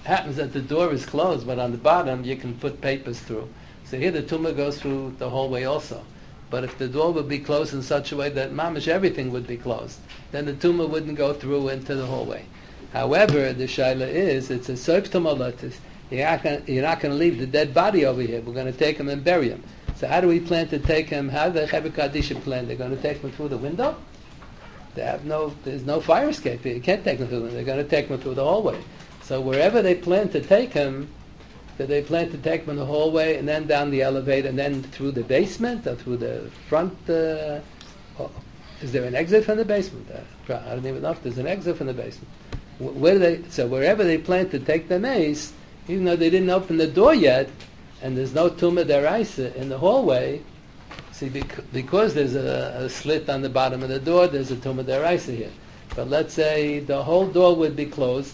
happens that the door is closed, but on the bottom you can put papers through. So here the tumah goes through the hallway also. But if the door would be closed in such a way that mamish everything would be closed, then the tumah wouldn't go through into the hallway. However, the shaila is, it's a soif tumah. You're not going to leave the dead body over here. We're going to take him and bury him. So how do we plan to take him? How do the Chevra Kadisha plan? They're going to take him through the window? They have no, there's no fire escape here. You can't take him through the window. They're going to take him through the hallway. So wherever they plan to take him, that they plan to take him in the hallway and then down the elevator and then through the basement or through the front. Uh, oh, is there an exit from the basement? Uh, I don't even know if there's an exit from the basement. Where do they? So wherever they plan to take the mace, even though they didn't open the door yet, and there's no tumah deraisa in the hallway, see, bec- because there's a, a slit on the bottom of the door, there's a tumah deraisa here. But let's say the whole door would be closed,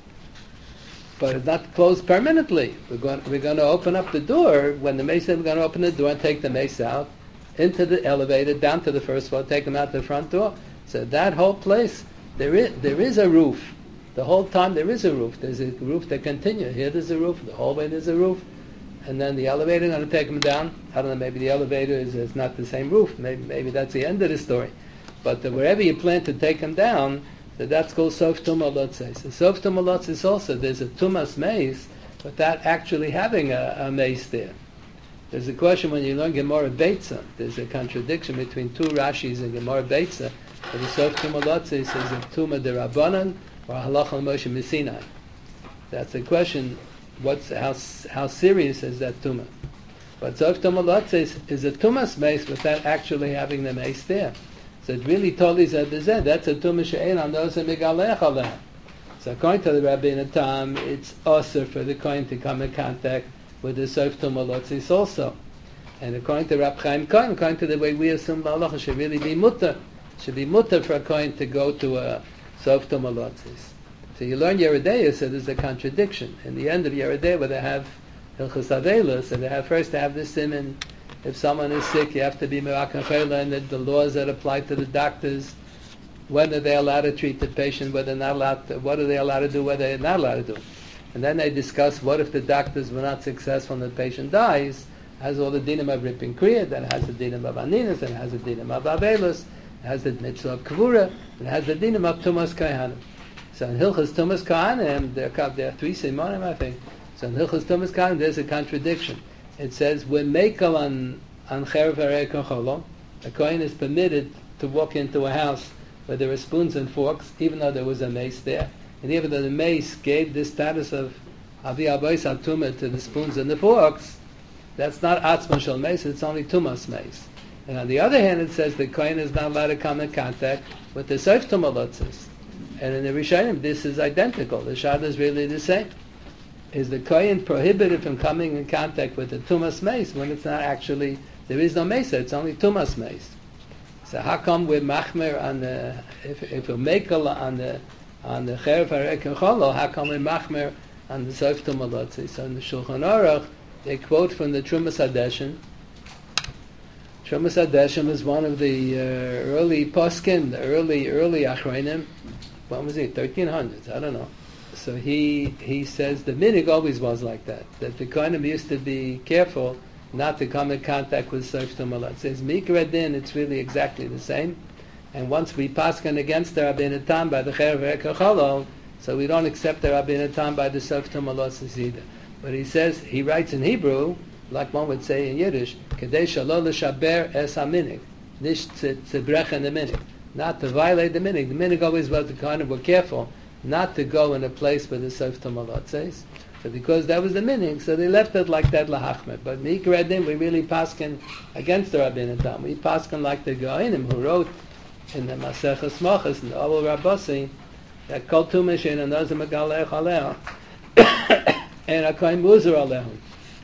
but it's not closed permanently. We're going, we're going to open up the door. When the mace said we're going to open the door and take the mace out, into the elevator, down to the first floor, take them out the front door. So that whole place, there is, there is a roof. The whole time there is a roof. There's a roof that continues. Here there's a roof. The hallway there's a roof. And then the elevator is going to take them down. I don't know, maybe the elevator is, is not the same roof. Maybe, maybe that's the end of the story. But the, wherever you plan to take them down, so that's called Sof Tumah Lotzes. So Sof Tumah Lotzes also, there's a Tumas mace, without actually having a, a mace there. There's a question when you learn Gemara Beitza, there's a contradiction between two Rashis in Gemara Beitza, but the Sof Tumah Lotzes is a Tumah Derabanan or Halacha Moshe Missinai. That's the question. What's how how serious is that tumah? But Sof Tumah Lotzes is a tumas mace without actually having the mace there. So it really totally said that's a tumah she'ein on those migalech aleh. So according to the Rabbeinu Tam, it's also for the kohen to come in contact with the Sof Tumah Lotzes also. And according to Rab Chaim Cohen, according to the way we assume the halacha, should really be mutter. Should be mutter for a kohen to go to a Sof Tumah Lotzes. So you learn Yeridea, so there's a contradiction. In the end of Yeridea, where they have Hilchos Aveila, so they have first to have the siman. If someone is sick, you have to be Merak and Chayla, and the, the laws that apply to the doctors, whether they're allowed to treat the patient, whether they're not allowed to, what are they allowed to do, whether they're not allowed to do. And then they discuss what if the doctors were not successful and the patient dies, has all the dinim of ripping kriyah, then it has the dinim of aninas, then it has the dinim of Aveilus, it has the mitzvah of kavura, and it has the dinim of Tumas Kohanim. So in Hilchas Tumas Kohanim, there are, there are three simonim, I think. So in Hilchas Tumas Kohanim, there's a contradiction. It says, when mekel on on cherev harei kocholo, a kohen is permitted to walk into a house where there are spoons and forks, even though there was a mace there. And even though the mace gave the status of avi abayis al-tumah to the spoons and the forks, that's not atzma shel mace, it's only tumas mace. And on the other hand, it says the kohen is not allowed to come in contact with the sof tumah lotzes. And in the Rishonim, this is identical. The shad is really the same. Is the kohen prohibited from coming in contact with the tumas mace when it's not actually, there is no mace, it's only tumas mace. So how come we're machmer on the, if, if we're mekel on the, on the cherev harei kocholo, how come we're machmer on the sof tumah lotzes? So in the Shulchan Aruch, they quote from the Trumas Hadeshin. Trumas Hadeshin was one of the uh, early poskim, the early, early achronim. When was he? thirteen hundreds, I don't know. So he he says the minig always was like that. That the kohanim used to be careful not to come in contact with sof tumah lotzes. It says mikra din, it's really exactly the same. And once we paskin against the Rabbeinu Tam by the cherev harei kocholo, so we don't accept the Rabbeinu Tam by the sof tumah lotzes either. But he says, he writes in Hebrew, like one would say in Yiddish, kedei shelo l'shaber es haminig, nish tzibrechen the minig. Not to violate the minig. The minig always was the kind of were careful not to go in a place where the sof tumah lotzes. So because that was the minig, so they left it like that lahachmet. But mikra din, we really paskin against the Rabbeinu Tam. We paskin like the Goinim who wrote in the Maseches Mochas and the Obel Rabbosi that kol tumah shein anozim megalech aleh and a kohen muzer alehum.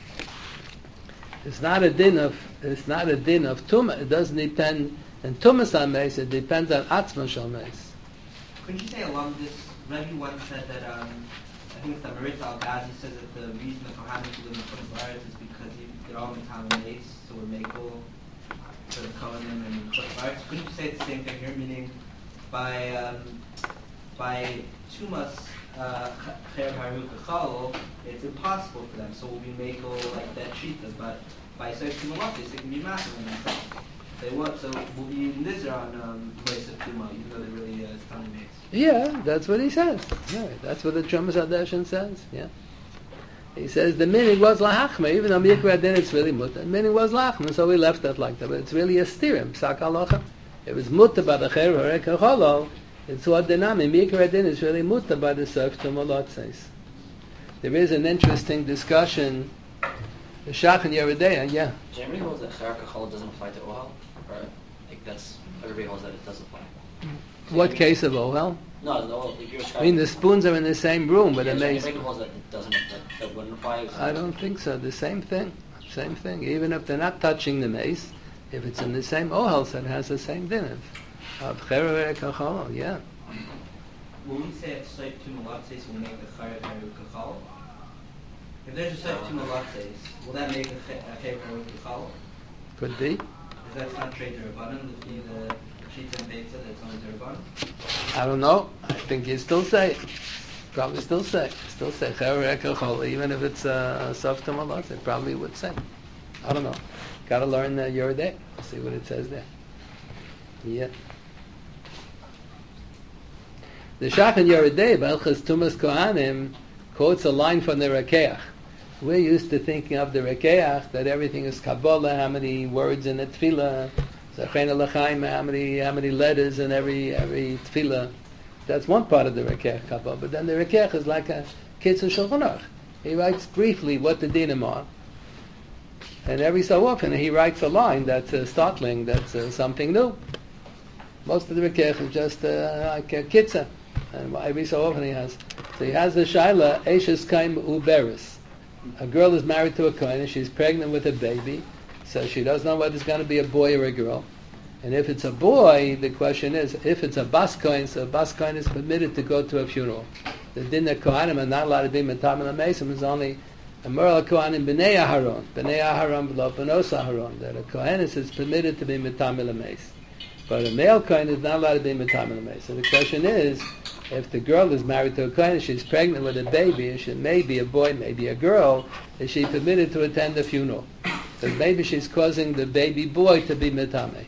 It's not a din of it's not a din of tumah. It doesn't depend. And tumas on mace, it depends on atzma shel mace. Couldn't you say along this, Rebbe once said that, um, I think it's the Maritza al-Ghazi says that the reason the Kohanim to live in Chumash La'aretz is because they're all metal mace, so we're makel for the Kohanim and Chumash La'aretz. Couldn't you say the same thing here, meaning by, um, by tumas, uh, Cher Haru Kachal, it's impossible for them. So we make all like that shita, but by Seif Tumalatis, it can be massive in themselves. They want, so we'll be nizar on um, Moisef Tuma, even though they really uh, tummy mates. Yeah, that's what he says. Yeah, that's what the Chumas Hadeshin says. Yeah, he says the meaning was lahachma, even though Mikra Adin it's really mutter. The meaning was lahachma, so we left that like that. But it's really a stirim, psak halacha. It was mutter by the Cher Haru Kachal. It's what the name Mikra Adin is really mutter by the Seif Tumalatis. There is an interesting discussion. The Shach and Yeridea, yeah. Generally holds that Cher Kachal doesn't apply to Ohel, or like that's everybody holds that it does apply. What case of Ohel? No, no. Like you're I mean, the spoons are in the same room, but yeah, it so makes. everybody holds that it doesn't that, that wouldn't apply. I don't think so. The same thing, same thing. Even if they're not touching the mace, if it's in the same Ohel, so it has the same din of of Cher Kachal. Yeah. When we say it's Seif Tumalatis, we'll make the Cher Haru Kachal. If there's a Seif Tumalatis, will that make a Cher Haru Kachal? Could be. Is that not trade Rabbanan? Would be the Shita and Beitza that's only Rabbanan? I don't know. I think you still say it. Probably still say. Still say Cher Kachal, even if it's a soft Tumalat, it probably would say. I don't know. Got to learn uh, your day. See what it says there. Yeah. The Shach and Yeridei, Belchas Tumas Kohanim, quotes a line from the Rekeach. We're used to thinking of the Rekeach, that everything is Kabbalah, how many words in the Tefillah, Zachena L'chaim, how many, how many letters in every, every Tefillah. That's one part of the Rekeach Kabbalah. But then the Rekeach is like a Kitzur Shulchan Aruch. He writes briefly what the dinim are. And every so often he writes a line that's uh, startling, that's uh, something new. Most of the Rekeach is just uh, like a Kitzur. And every so often he has. So he has the Shaila, Eishes Kaim Uberis. A girl is married to a Kohen and she's pregnant with a baby, so she doesn't know whether it's going to be a boy or a girl. And if it's a boy, the question is, if it's a Bas Kohen, so a Bas Kohen is permitted to go to a funeral. The Din of Kohanim are not allowed to be Metam and Amesim, is only a Merla Kohanim B'nei Aharon, B'nei Aharon V'lo B'nos Aharon, that a Kohen is permitted to be Metam and Amesim. But a male Kohen is not allowed to be Metam and Amesim. So the question is, if the girl is married to a Kohen and she's pregnant with a baby, and she may be a boy, maybe a girl, is she permitted to attend the funeral? Because maybe she's causing the baby boy to be metame.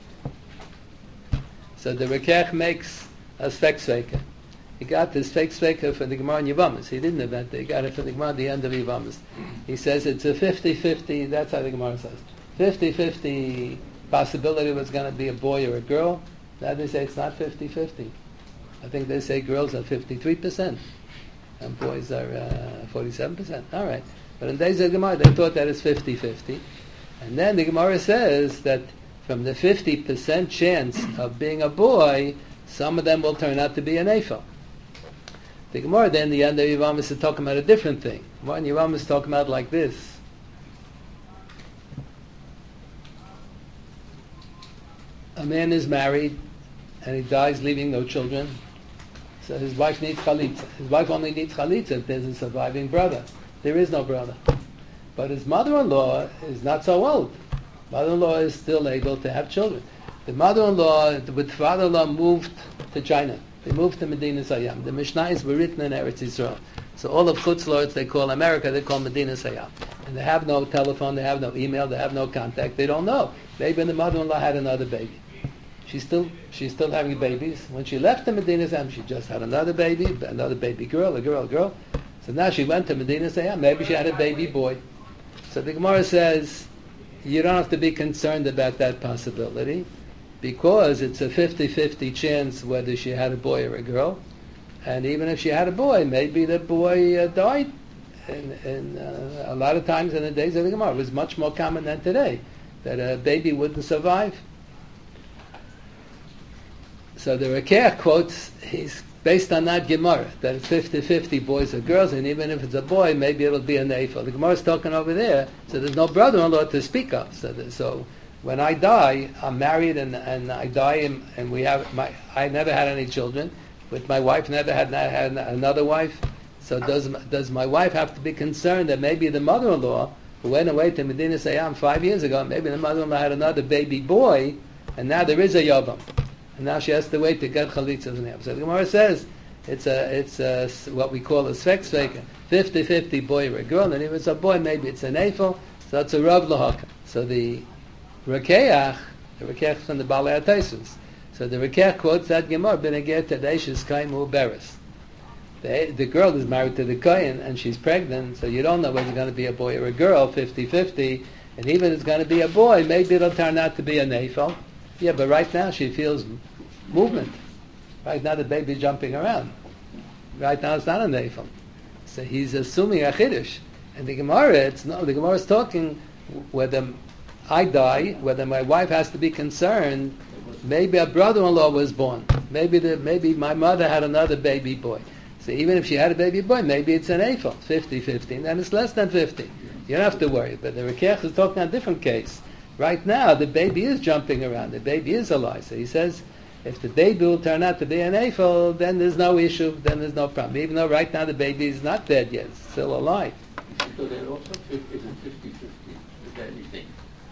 So the Rekeach makes a Sfek Sveika. He got this Sfek Sveika for the Gemara in Yevamos. He didn't invent it. He got it for the Gemara at the end of Yevamos. He says it's a fifty-fifty, that's how the Gemara says, fifty-fifty possibility it was going to be a boy or a girl. Now they say it's not fifty-fifty. I think they say girls are fifty-three percent and boys are uh, forty-seven percent. All right. But in days of Gemara, they thought that it's fifty-fifty. And then the Gemara says that from the fifty percent chance of being a boy, some of them will turn out to be an Ephah. The Gemara then, the end of Yevamos is talking about a different thing. One Yevamos is talking about like this. A man is married and he dies leaving no children. So his wife needs chalitza. His wife only needs chalitza if there's a surviving brother. There is no brother. But his mother-in-law is not so old. Mother-in-law is still able to have children. The mother-in-law with father-in-law moved to China. They moved to Medina Sayyam. The Mishnayos were written in Eretz Yisrael. So all of Chutz Lords they call America, they call Medina Sayyam. And they have no telephone, they have no email, they have no contact. They don't know. Maybe the mother-in-law had another baby. She's still she's still having babies. When she left the Medina Sayyam, she just had another baby, another baby girl, a girl, a girl. So now she went to Medina Sayyam. Maybe she had a baby boy. So the Gemara says, you don't have to be concerned about that possibility because it's a fifty-fifty chance whether she had a boy or a girl. And even if she had a boy, maybe the boy uh, died. And, and uh, a lot of times in the days of the Gemara, it was much more common than today that a baby wouldn't survive. So the Rekeach quotes, he's based on that Gemara, that it's fifty-fifty boys or girls, and even if it's a boy, maybe it'll be a Neifel. The Gemara is talking over there, so there's no brother-in-law to speak of. So, that, so when I die, I'm married and, and I die and, and we have, my, I never had any children, with my wife never had, had another wife. So does, does my wife have to be concerned that maybe the mother-in-law, who went away to Medina Sayyam five years ago, maybe the mother-in-law had another baby boy, and now there is a Yavam. And now she has to wait to get chalitzas in him. So the Gemara says, It's a it's a, s- what we call a sex fake, fifty-fifty boy or a girl, and if it's a boy, maybe it's an eifel, so it's a rav lahaka. So the Rekeach, the Rekeach from the Balei HaTosfos. So the Rekeach quotes that Gemara, B'negeh Tadeshes Kaimu Beres. The, the girl is married to the Kohen and she's pregnant, so you don't know whether it's going to be a boy or a girl, fifty-fifty, and even if it's going to be a boy, maybe it'll turn out to be a neifel. Yeah, but right now she feels m- movement. Right now the baby's jumping around. Right now it's not a neifel. So he's assuming a chiddush. And the Gemara, it's no, the Gemara is talking whether I die, whether my wife has to be concerned. Maybe a brother-in-law was born. Maybe the, maybe my mother had another baby boy. So even if she had a baby boy, maybe it's an eifel, fifty-fifty, and then it's less than fifty. You don't have to worry. But the Rekeach is talking a different case. Right now, the baby is jumping around. The baby is alive. So he says, if the baby will turn out to be an eifel, then there's no issue, then there's no problem. Even though right now the baby is not dead yet, it's still alive. So they're also fifty and fifty-fifty with anything.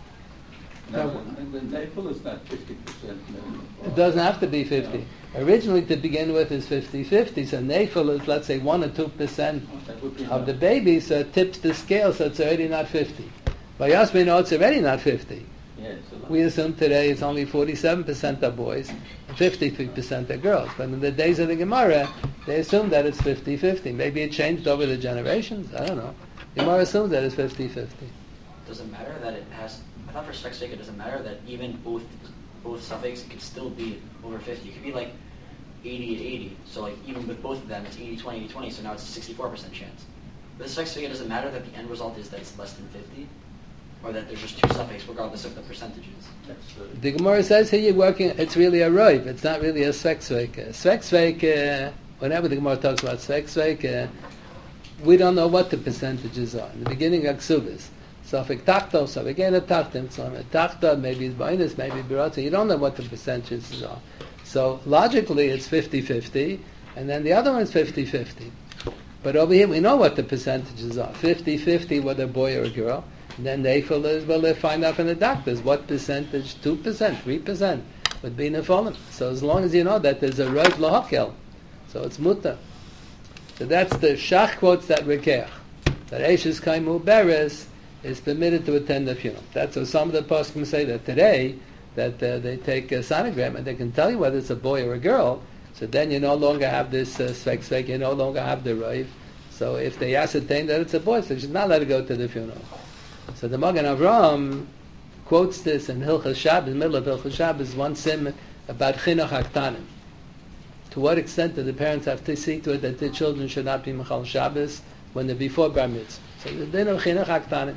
No. No, and the nipple is not fifty percent. It doesn't have to be fifty. Originally, to begin with, is fifty-fifty. So nafil is, let's say, one or two percent of the baby, so it tips the scale, so it's already not fifty. By us, we know it's already not fifty. Yes, We assume today it's only forty-seven percent are boys and fifty-three percent are girls. But in the days of the Gemara, they assume that it's fifty-fifty. Maybe it changed over the generations. I don't know. The Gemara assumes that it's fifty-fifty. Does it matter that it has? I thought for sex sake it doesn't matter that even both both suffix could still be over fifty. It could be like eighty to eighty. So like even with both of them, it's eighty twenty, eighty twenty. So now it's a sixty-four percent chance. But the sex figure doesn't matter that the end result is that it's less than fifty, or that there's just two suffix regardless of the percentages. that's uh, The Gemara says here you're working, it's really a roiv, it's not really a svekzveike. Svekzveike, whenever the Gemara talks about svekzveike, we don't know what the percentages are. In the beginning, aksubis. Safek takto, safek ena taktim, safek takta, maybe it's bonus, maybe birata. You don't know what the percentages are. So logically, it's fifty-fifty, and then the other one's fifty-fifty. But over here, we know what the percentages are. fifty-fifty, whether a boy or a girl. And then the Eiffel is, well, they find out from the doctors what percentage, two percent, three percent would be nefolim. So as long as you know that there's a roiv lahakel, so it's mutter. So that's the Shach quotes that Rekeach. That Eishes Kaimu Beres is permitted to attend the funeral. That's what some of the poskim say that today, that uh, they take a sonogram and they can tell you whether it's a boy or a girl. So then you no longer have this uh, svek svek, you no longer have the roiv. So if they ascertain that it's a boy, so you should not let it go to the funeral. So the Magen Avraham quotes this in Hilchas Shabbos, in the middle of Hilchas Shabbos, one sim about chinuch haktanim. To what extent do the parents have to see to it that their children should not be mechal Shabbos when they're before bar mitzvah? So the din of chinuch haktanim.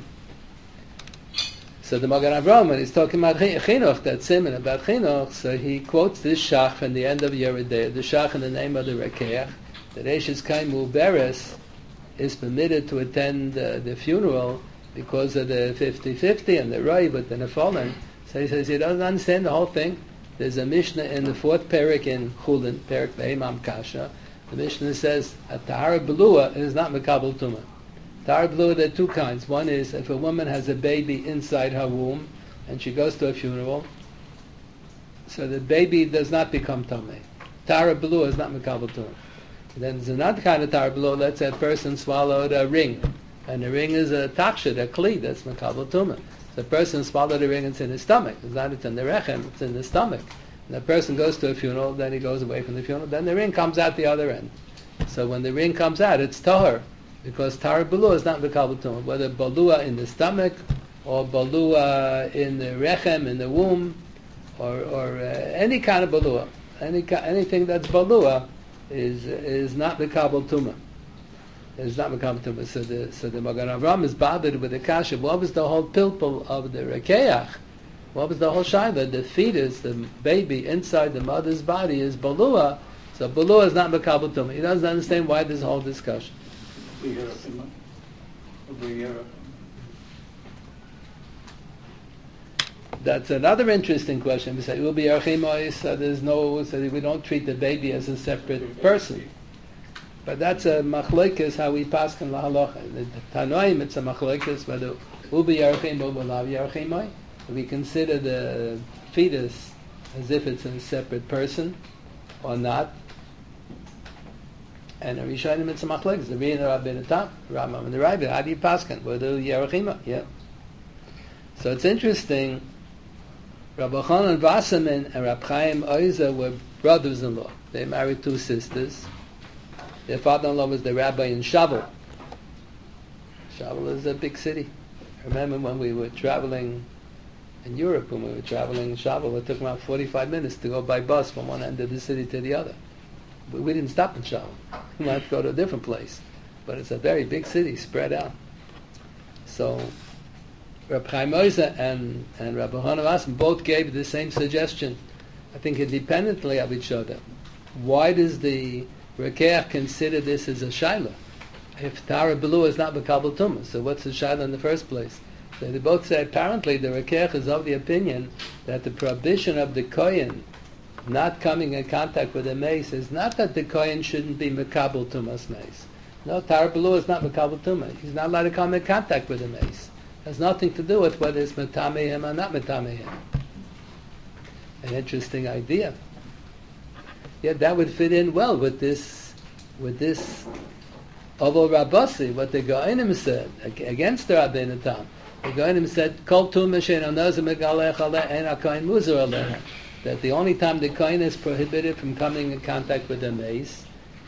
So the Magen Avraham, when he's talking about chinuch, that simon about chinuch, so he quotes this shach from the end of Yerideh, the shach in the name of the Rekeach, that Eishes Kaimu Beres is permitted to attend uh, the funeral because of the fifty-fifty and the roiv with the nefolim. So he says he doesn't understand the whole thing. There's a Mishnah in the fourth parak in Chulin, parak Be'imam Kasha. The Mishnah says a tahara belua is not mekabel tumah. Tahara belua, there are two kinds. One is if a woman has a baby inside her womb and she goes to a funeral, so the baby does not become tamei. Tahara belua is not mekabel tumah. Then there's another kind of tahara belua. Let's say a person swallowed a ring, and the ring is a takshid, a kli, that's mekabel tumah. The person swallowed the ring and it's in his stomach. It's not it's in the rechem, it's in the stomach. And the person goes to a funeral, then he goes away from the funeral, then the ring comes out the other end. So when the ring comes out, it's tahor, because tahor balua is not mekabel tumah. Whether balua in the stomach, or balua in the rechem, in the womb, or, or uh, any kind of balua, any anything that's balua is is not mekabel tumah. It's not mekabel tumah. So the so the Magen Avraham is bothered with the kasha. What was the whole pilpul of the Rekeach? What was the whole shayla? The fetus, the baby inside the mother's body is balua. So balua is not mekabel tumah. He doesn't understand why this whole discussion. That's another interesting question. We say, "Will be archimois." So there's no. So we don't treat the baby as a separate person. But that's a machlokes how we pass in la halacha. The Tanoim, it's a machlokes whether ubi yarchim or lav yarchimai. We consider the fetus as if it's a separate person or not. And the Rishonim it's a machlekes. The Ri and the Rabbeinu Tam, Rambam and the Rabbi. How do you paskin? What do Yerachima? Yeah. So it's interesting. Rabbi Chanan Wasserman and Rabbi Chaim Oizer were brothers-in-law. They married two sisters. Their father-in-law was the rabbi in Shavel. Shavel is a big city. I remember when we were traveling in Europe, when we were traveling in Shavel, it took about forty-five minutes to go by bus from one end of the city to the other. But we didn't stop in Shavel. We might go to a different place. But it's a very big city, spread out. So Rabbi Chaim Oizer and, and Rabbi Chanan Wasserman both gave the same suggestion, I think independently of each other. Why does the Rekeach consider this as a Shaila? If Tara Belu is not B'Kabel Tumah, so what's the Shaila in the first place? So they both say apparently the Rekeach is of the opinion that the prohibition of the Kohen not coming in contact with a mace is not that the Kohen shouldn't be Mekabel Tumah's mace. No, Tara Belu is not Mekabel Tumah. He's not allowed to come in contact with a mace. It has nothing to do with whether it's Metame him or not Metame him. An interesting idea. Yeah, that would fit in well with this, with this Oval Rabasi, what the Goinim said against the Rabbeinu Tam. The Goinim said, Kol Tumah she'eino nozer megalech aleh ein hakohen muzar aleh. That the only time the Kohen is prohibited from coming in contact with a mace,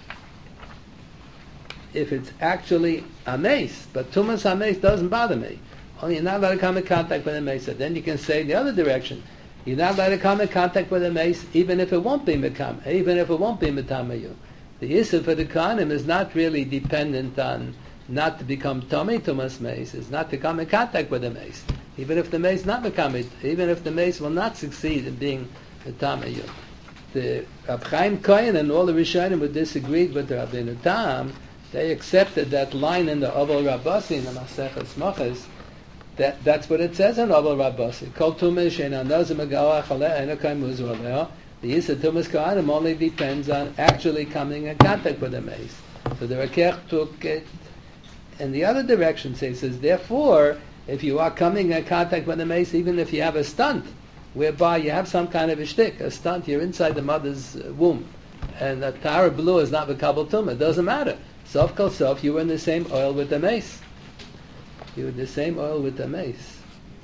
if it's actually a mace, but Tumas a mace doesn't bother me. Only you're not allowed to come in contact with a mace. So then you can say the other direction. You're not allowed to come in contact with a mace, even if it won't be mekam, even if it won't be metamayu. The issue for the Kohanim is not really dependent on not to become Tomei Tumas mace, it's not to come in contact with a mace. Even if the mace not become it, even if the mace will not succeed in being metamayu. The Rab Chaim Kohen and all the Rishonim who disagreed with the Rabbeinu Tam, they accepted that line in the Oval Rabasi in the Maseches Moches. That, that's what it says in Oval Rabasi. Kol Tumah she'eino nozer megalech aleh ein hakohen muzar aleh. The Yisra Tumas Kohanim only depends on actually coming in contact with the mace. So the Rekeach took it in the other direction. So he says, therefore, if you are coming in contact with the mace, even if you have a stunt, whereby you have some kind of a shtick, a stunt, you're inside the mother's uh, womb, and the Tara Belu is not B'Kabel Tumah, it doesn't matter. Sof kol sof, you were in the same oil with the mace. You were in the same oil with the mace.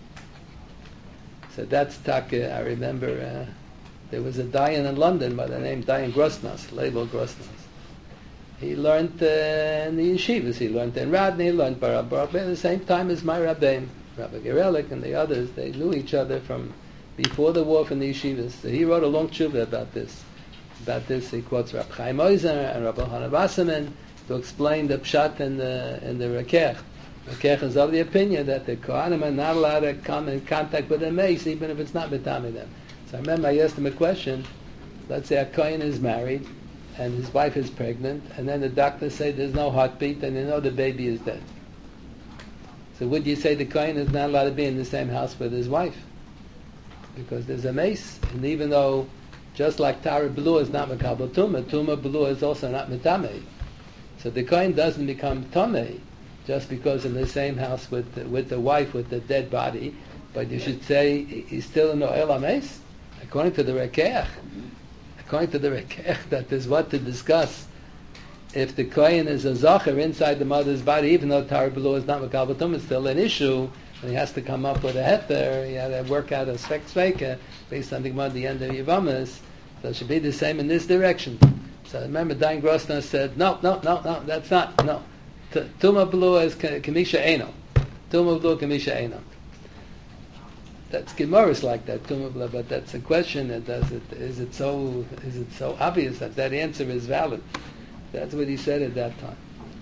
So that's Taka. I remember uh, there was a Dayan in London by the name Dayan Grosnas, Leibel Grosnas. He learned uh, in the yeshivas. He learned in Radney, he learned Barak Barak at the same time as my Rabbeim, Rabbi Gerelik and the others. They knew each other from before the war from the yeshivas. So he wrote a long tshuva about this. About this, he quotes Rabbi Chaim Oizer and Rabbi Chanan Wasserman to explain the pshat in the in the Rekeach. Rekeach is of the opinion that the Kohanim are not allowed to come in contact with a mace, even if it's not betami them. So I remember I asked him a question. Let's say a Kohen is married and his wife is pregnant, and then the doctor says there's no heartbeat, and you know the baby is dead. So would you say the Kohen is not allowed to be in the same house with his wife? Because there's a mace, and even though, just like Tara Belu is not Mekabel Tumah, Tumah Belu is also not Metamei. So the Kohen doesn't become Tomei just because in the same house with the, with the wife with the dead body, but you should say he's still in the Oel HaMeis, according to the Rekeach. According to the Rekeach, that there's what to discuss. If the Kohen is a Zocher inside the mother's body, even though Tara Belu is not Mekabel Tumah, it's still an issue, and he has to come up with a heter, he had to work out a Svek Sveka based on the Gemara at the end of Yevamis, so it should be the same in this direction. So remember, Dayan Grosner said, no, no, no, no, that's not, no. Tumah Belu is Kamisha Eino. Tumah Belu Kamisha Eino. That's Gemara's like that, Tumah Belu, but that's a question, that does it, is it so, is it so obvious that that answer is valid? That's what he said at that time.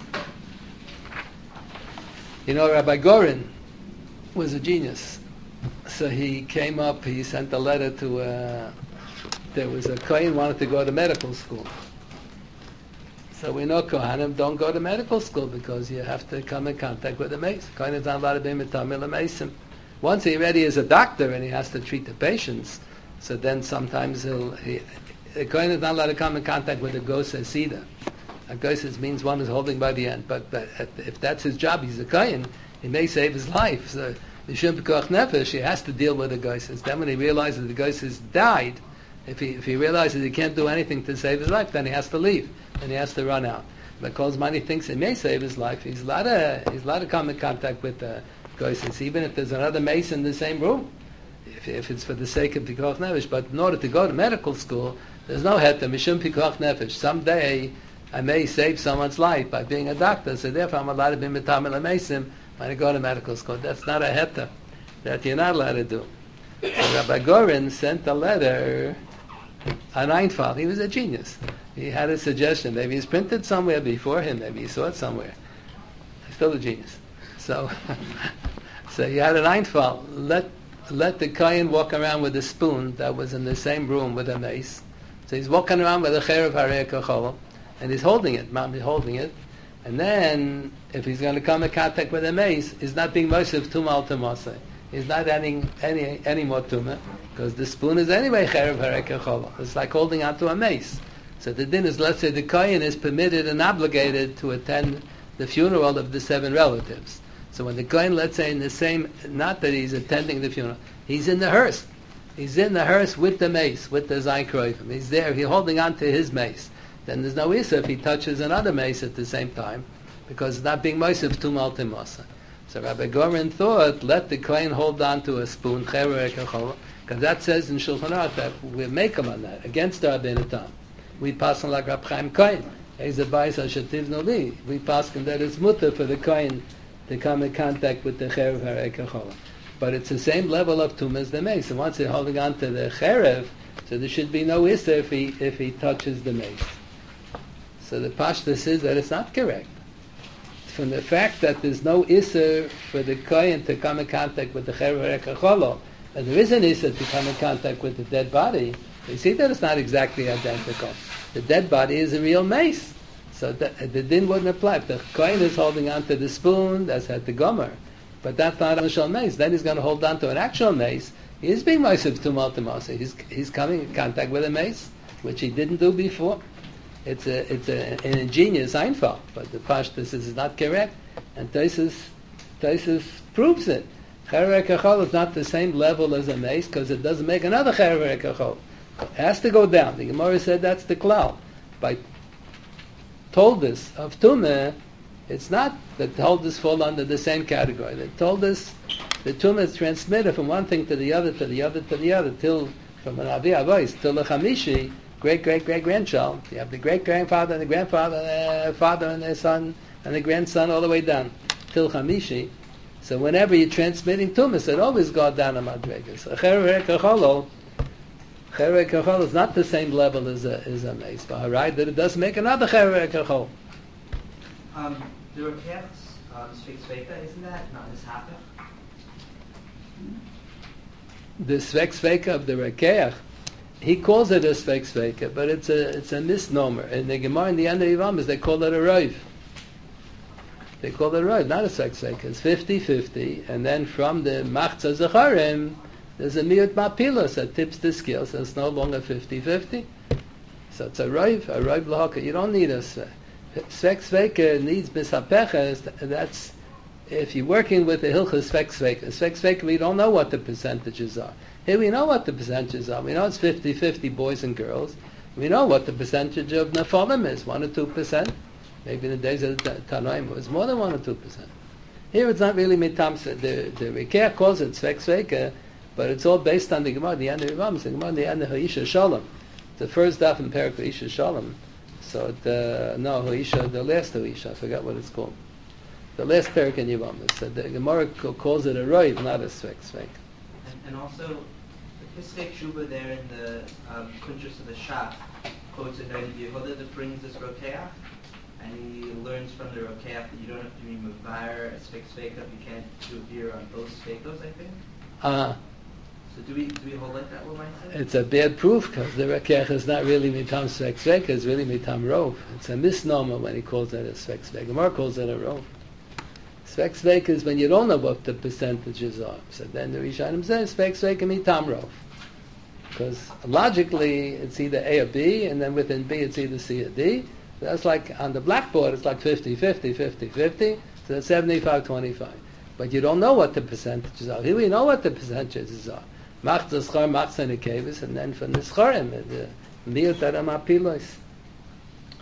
You know, Rabbi Gorin was a genius. So he came up, he sent a letter to, uh, there was a Kohen wanted to go to medical school. So we know Kohanim don't go to medical school because you have to come in contact with the mace. Kohen is not allowed to be mitamil mason. Once he already is a doctor and he has to treat the patients, so then sometimes he'll, he, the Kohen is not allowed to come in contact with the goses either. A goses means one is holding by the end, but, but if that's his job, he's a Kohen, he may save his life. So Yishum Pekuach Nefesh, he has to deal with the goses. Then when he realizes the goses died, if he if he realizes he can't do anything to save his life, then he has to leave, then he has to run out. because money thinks it may save his life, he's allowed to, he's allowed to come in contact with the goyis, even if there's another mace in the same room, if, if it's for the sake of pikuach nefesh. But in order to go to medical school, there's no heta, mishum pikuach nefesh. Someday, I may save someone's life by being a doctor, so therefore I'm allowed to be mitamel amesim when I go to medical school. That's not a heta. That you're not allowed to do. So Rabbi Gorin sent a letter, an Einfall. He was a genius. He had a suggestion. Maybe he's printed somewhere before him. Maybe he saw it somewhere. He's still a genius. So, so he had an Einfall. Let let the kohen walk around with a spoon that was in the same room with a mace. So he's walking around with a cherev harei kachol, and he's holding it. Mom is holding it. And then, if he's going to come in contact with a mace, he's not being moshev tumal tumaseh. He's not adding any any more tumah, because the spoon is anyway cherev harei kachol. It's like holding onto a mace. So the din is, let's say the kohen is permitted and obligated to attend the funeral of the seven relatives. So when the kohen, let's say in the same, not that he's attending the funeral, he's in the hearse. He's in the hearse with the mace, with the zayin kroivim. He's there, he's holding on to his mace. Then there's no issa if he touches another mace at the same time, because it's not being moshev tumal timasa. So Rabbi Gorin thought, let the kohen hold on to a spoon, because that says in Shulchan Aruch that we make him on that, against the Rabbeinu Tam. We pass on like Rab Chaim Kohen. He's a bias on Shativ Noli. We pass on that it's mutter for the kohen to come in contact with the cherev harei kachol. But it's the same level of tumah as the mace. So once they're holding on to the cherev, so there should be no issa if he if he touches the mace. So the pashtus is that it's not correct. From the fact that there's no issa for the kohen to come in contact with the cherev harei kachol, and there is an issa to come in contact with the dead body, you see that it's not exactly identical. The dead body is a real mace. So that, the din wouldn't apply. If the kohen is holding on to the spoon, that's at the gomer. But that's not an actual mace. Then he's going to hold on to an actual mace. He is being moshev tumal timasa. He's he's coming in contact with a mace, which he didn't do before. It's a it's a, an ingenious Einfall, but the pashtus is not correct, and Tosfos Tosfos proves it. Cherev harei kachol is not the same level as a mace because it doesn't make another cherev harei kachol. It has to go down. The Gemara said that's the klal. By told us of tumah, it's not that told us fall under the same category. They told us the tumah is transmitted from one thing to the other, to the other, to the other, till from an avi avos till the chamishi, great great great grandchild. You have the great grandfather and the grandfather, and the father and their son and the grandson, all the way down till chamishi. So whenever you're transmitting tumah, it always goes down a madregas. So cherev harei kachol, cherev harei kachol is not the same level as a as a mace, but right that it does make another cherev harei kachol. Um, the Rokeach's um, Sfik Sveika, isn't that not as happened? The Sfek Sveika of the Rokeach, he calls it a Sfek Sveika, but it's a it's a misnomer. In the Gemara in the end of Yivamis, they call it a Roiv. They call it a Roiv, not a Sfek Sveika. It's fifty-fifty, and then from the Machza Zacharim, there's a Miut Mapilos that tips the scale, so it's no longer fifty-fifty. So it's a Roiv, a Roiv L'Hoka. You don't need a Sfek Sveika needs Bisapeches. That's if you're working with the Hilchas Sfek Sveika. Sfek Sveika, we don't know what the percentages are. Here we know what the percentages are. We know it's fifty-fifty boys and girls. We know what the percentage of Nephilim is, one or two percent. Maybe in the days of the Tanoim it was more than one or two percent. Here it's not really mitam. The the Rokeach calls it Sfek Sveika, but it's all based on the Gemara, the end of Yivamis, the Gemara, the end of Ha'isha Shalom. The first daf in Perek Ha'isha Shalom. So the no Ha'isha, the last Ha'isha, I forgot what it's called. The last Perek in Yivamis. So the Gemara calls it a Roiv, not a Sfek Sveika. And, and also, the Hispek Shuba there in the um, Kuntrus of the Shach quotes a Noda B'Yehuda that brings this Rokeach, and he learns from the Rokeach that you don't have to be Mavir, a Sfek Sveika, you can't do a beer on both Sveikos, I think. Uh, So do we do we hold like that, what might say? it's a bad proof because the Rokeach is not really mitam Sfek Sveika, it's really mitam Rov. It's a misnomer when he calls it a Sfek Sveika. Gemara calls it a Rov. Sfek Sveika is when you don't know what the percentages are. So then the Rishonim says Sfek Sveika mitam Rov. Because logically it's either A or B, and then within B it's either C or D. So that's like on the blackboard it's like fifty-fifty, fifty-fifty, so that's seventy-five twenty-five. But you don't know what the percentages are. Here we know what the percentages are. Machza schar, machza nekevis, and then from the scharim, the miut adam apilos.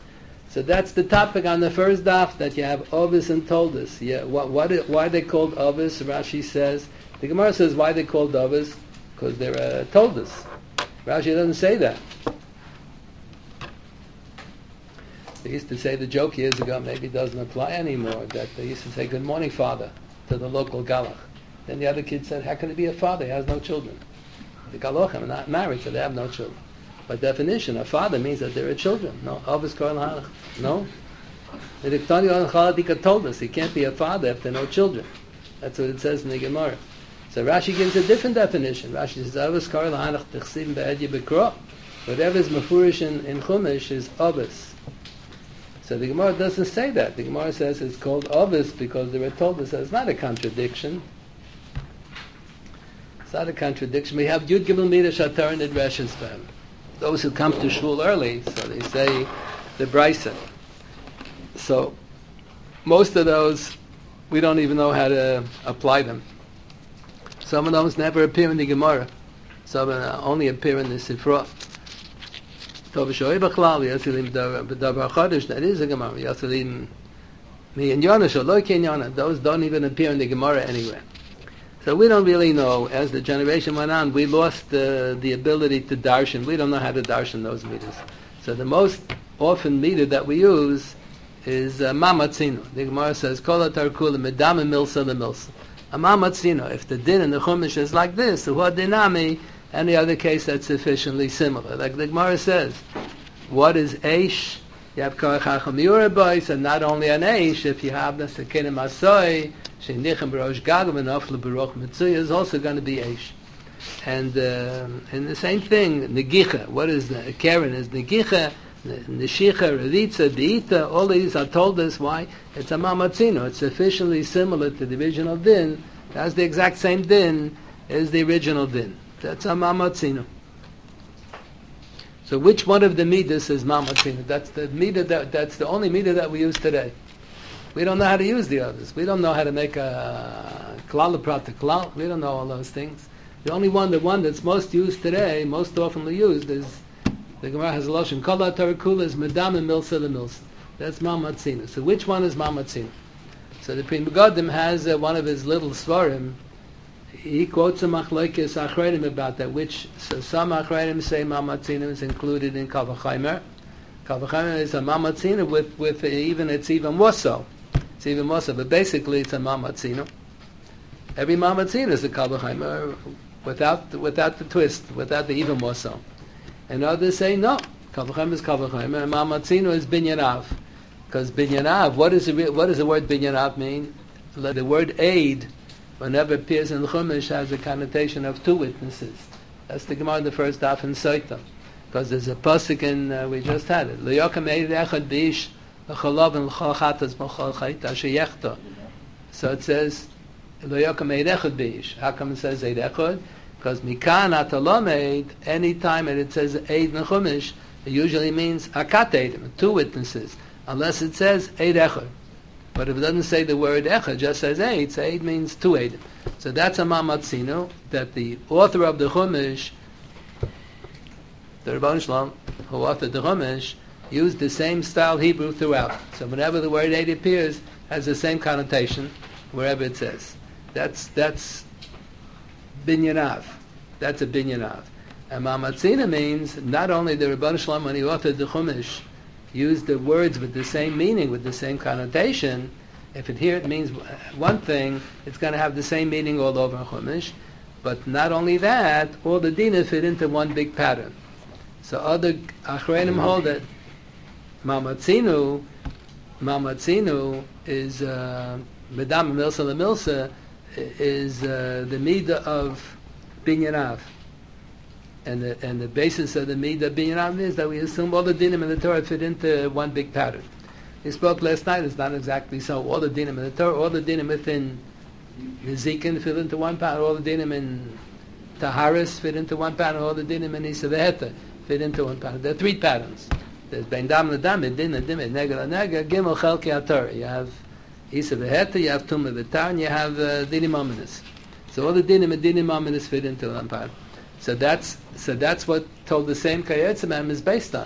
So that's the topic on the first daf, that you have Ovis and Toldus. Yeah, what, what, why they called Ovis? Rashi says, the Gemara says why they called Ovis? Because they're uh, Toldus. Rashi doesn't say that. They used to say, the joke years ago, maybe doesn't apply anymore, that they used to say, good morning, father, to the local galach. Then the other kid said, how can he be a father? He has no children. The galachim are not married, so they have no children. By definition, a father means that there are children. No, Ovis Kohen Halach. No. The Diktani on Chaladika told us he can't be a father if there are no children. That's what it says in the Gemara. So Rashi gives a different definition. Rashi says, Ovis Kohen Halach Tichsim Be'edye Bekro. Whatever is Mefurish in, in Chumash is Ovis. So the Gemara doesn't say that. The Gemara says it's called Ovis because they were told us. It's not a contradiction. It's not a contradiction. We have Yud Gimel Mida Shatar and Reshes Bem. Those who come to shul early, so they say the Bryson. So most of those, we don't even know how to apply them. Some of those never appear in the Gemara. Some of them only appear in the Sifra. Tov Shoy B'chlal, Yasilim B'davar Chodesh, that is a Gemara. Yasilim Mi'en Yonah, Shaloi Ken Yonah, those don't even appear in the Gemara anywhere. So we don't really know. As the generation went on, we lost uh, the ability to darshan. We don't know how to darshan those meters. So the most often meter that we use is uh, mamatzino. The Gemara says, Kol atarkula medama milsa lemilsa. A mamatzino. If the din in the Chumash is like this, what dinami, any other case that's sufficiently similar. Like the Gemara says, what is eish? You have koach hacham yurabais, and not only an eish, if you have the sekenim asoi, Sheinichem Barosh Gagam and Afla Baruch Mitzuya is also going to be Eish. And uh, and the same thing, Negicha. What is the Karen is Negicha, Neshicha, Ravitza, Deita, all these are told us why. It's a Mamatzino. It's sufficiently similar to the original din. It has the exact same din as the original din. That's a Mamatzino. So which one of the midas is Mamatzino? That's the midah that that's the only midah that we use today. We don't know how to use the others. We don't know how to make a klal prat to klal. We don't know all those things. The only one, the one that's most used today, most oftenly used, is the Gemara has a lotion. Kol ha'tarakula is medam and milsa lemilsa. That's mamatzina. So which one is mamatzina? So the Pri Megadim has uh, one of his little svarim. He quotes a machlokes achreidim about that. Which so some achreidim say mamatzina is included in Kal V'chaimer. Kal V'chaimer is a mamatzina with with uh, even it's even more so. It's even more so, but basically it's a mamatzino. Every mamatzino is a Kal V'chaimer without without the twist, without the even more so. And others say no, Kal V'chaimer is Kal V'chaimer, and mamatzino is binyanav, because binyanav. What is the what does the word binyanav mean? The word aid, whenever it appears in the Chumash, has a connotation of two witnesses. That's the Gemara in the first daf in Soita, because there's a pasuk in uh, we just had it. L'yokam eid echad b'ish. So it says, how come it says Eid Echad? Because Mikan Atalomeid, any time it says Eid Nechumish, it usually means Akat Eidim, two witnesses, unless it says Eid Echad. But if it doesn't say the word Echad, just says Eid, so Eid means two Eidim. So that's a Mamatzino, that the author of the Chumash, the Rebbeinu Shalom, who authored the Chumash, used the same style Hebrew throughout. So whenever the word Eid appears, has the same connotation wherever it says. That's that's binyanav. That's a binyanav. And mamatzina means not only the Rebbeinu Shalom, when he authored the Chumash, used the words with the same meaning, with the same connotation. If it here it means one thing, it's going to have the same meaning all over Chumash. But not only that, all the dinim fit into one big pattern. So other achreinim hold that Mamatzinu, Mamatzinu is uh, Medam Milsa Lemilsa is uh, the midah of Binyanav, and the and the basis of the midah Binyanav is that we assume all the dinim in the Torah fit into one big pattern. We spoke last night. It's not exactly so. All the dinim in the Torah, all the dinim within Nezikin fit into one pattern. All the dinim in Taharis fit into one pattern. All the dinim in Isaveheta fit into one pattern. There are three patterns. There's Ben Dam Ladam, Din Dim, Nega Nega, Gimel Chelki Ator. You have Isa Veheta, you have Tumah V'tar, and you have uh, Dinim Ominous. So all the Dinim and Dinim Ominous fit into one part. So that's so that's what told the same Kayetzimam is based on.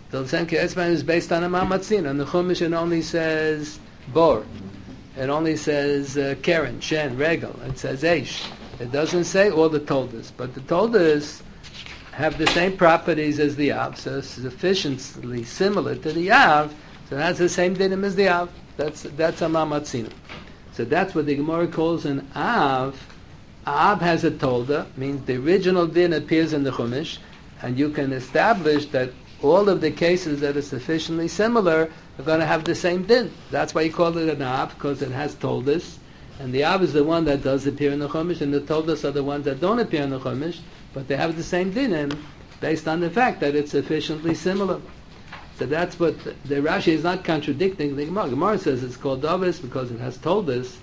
The L'shem Ke'etzban is based on a Mamatzin. On the Chumash it only says Bor. It only says uh, Keren, Shen, Regel. It says Eish. It doesn't say all the Toldas. But the Toldas have the same properties as the Av, so it's sufficiently similar to the Av, so it has the same dinim as the Av. That's that's a Mamatzina. So that's what the Gemara calls an Av. Av has a Tolda, means the original din appears in the Chumash, and you can establish that all of the cases that are sufficiently similar are going to have the same din. That's why you call it an Av, because it has Toldas, and the Av is the one that does appear in the Chumash, and the Toldas are the ones that don't appear in the Chumash, but they have the same dinim based on the fact that it's sufficiently similar. So that's what the, the Rashi is not contradicting the Gemara. Gemara says it's called Davis because it has Toldas,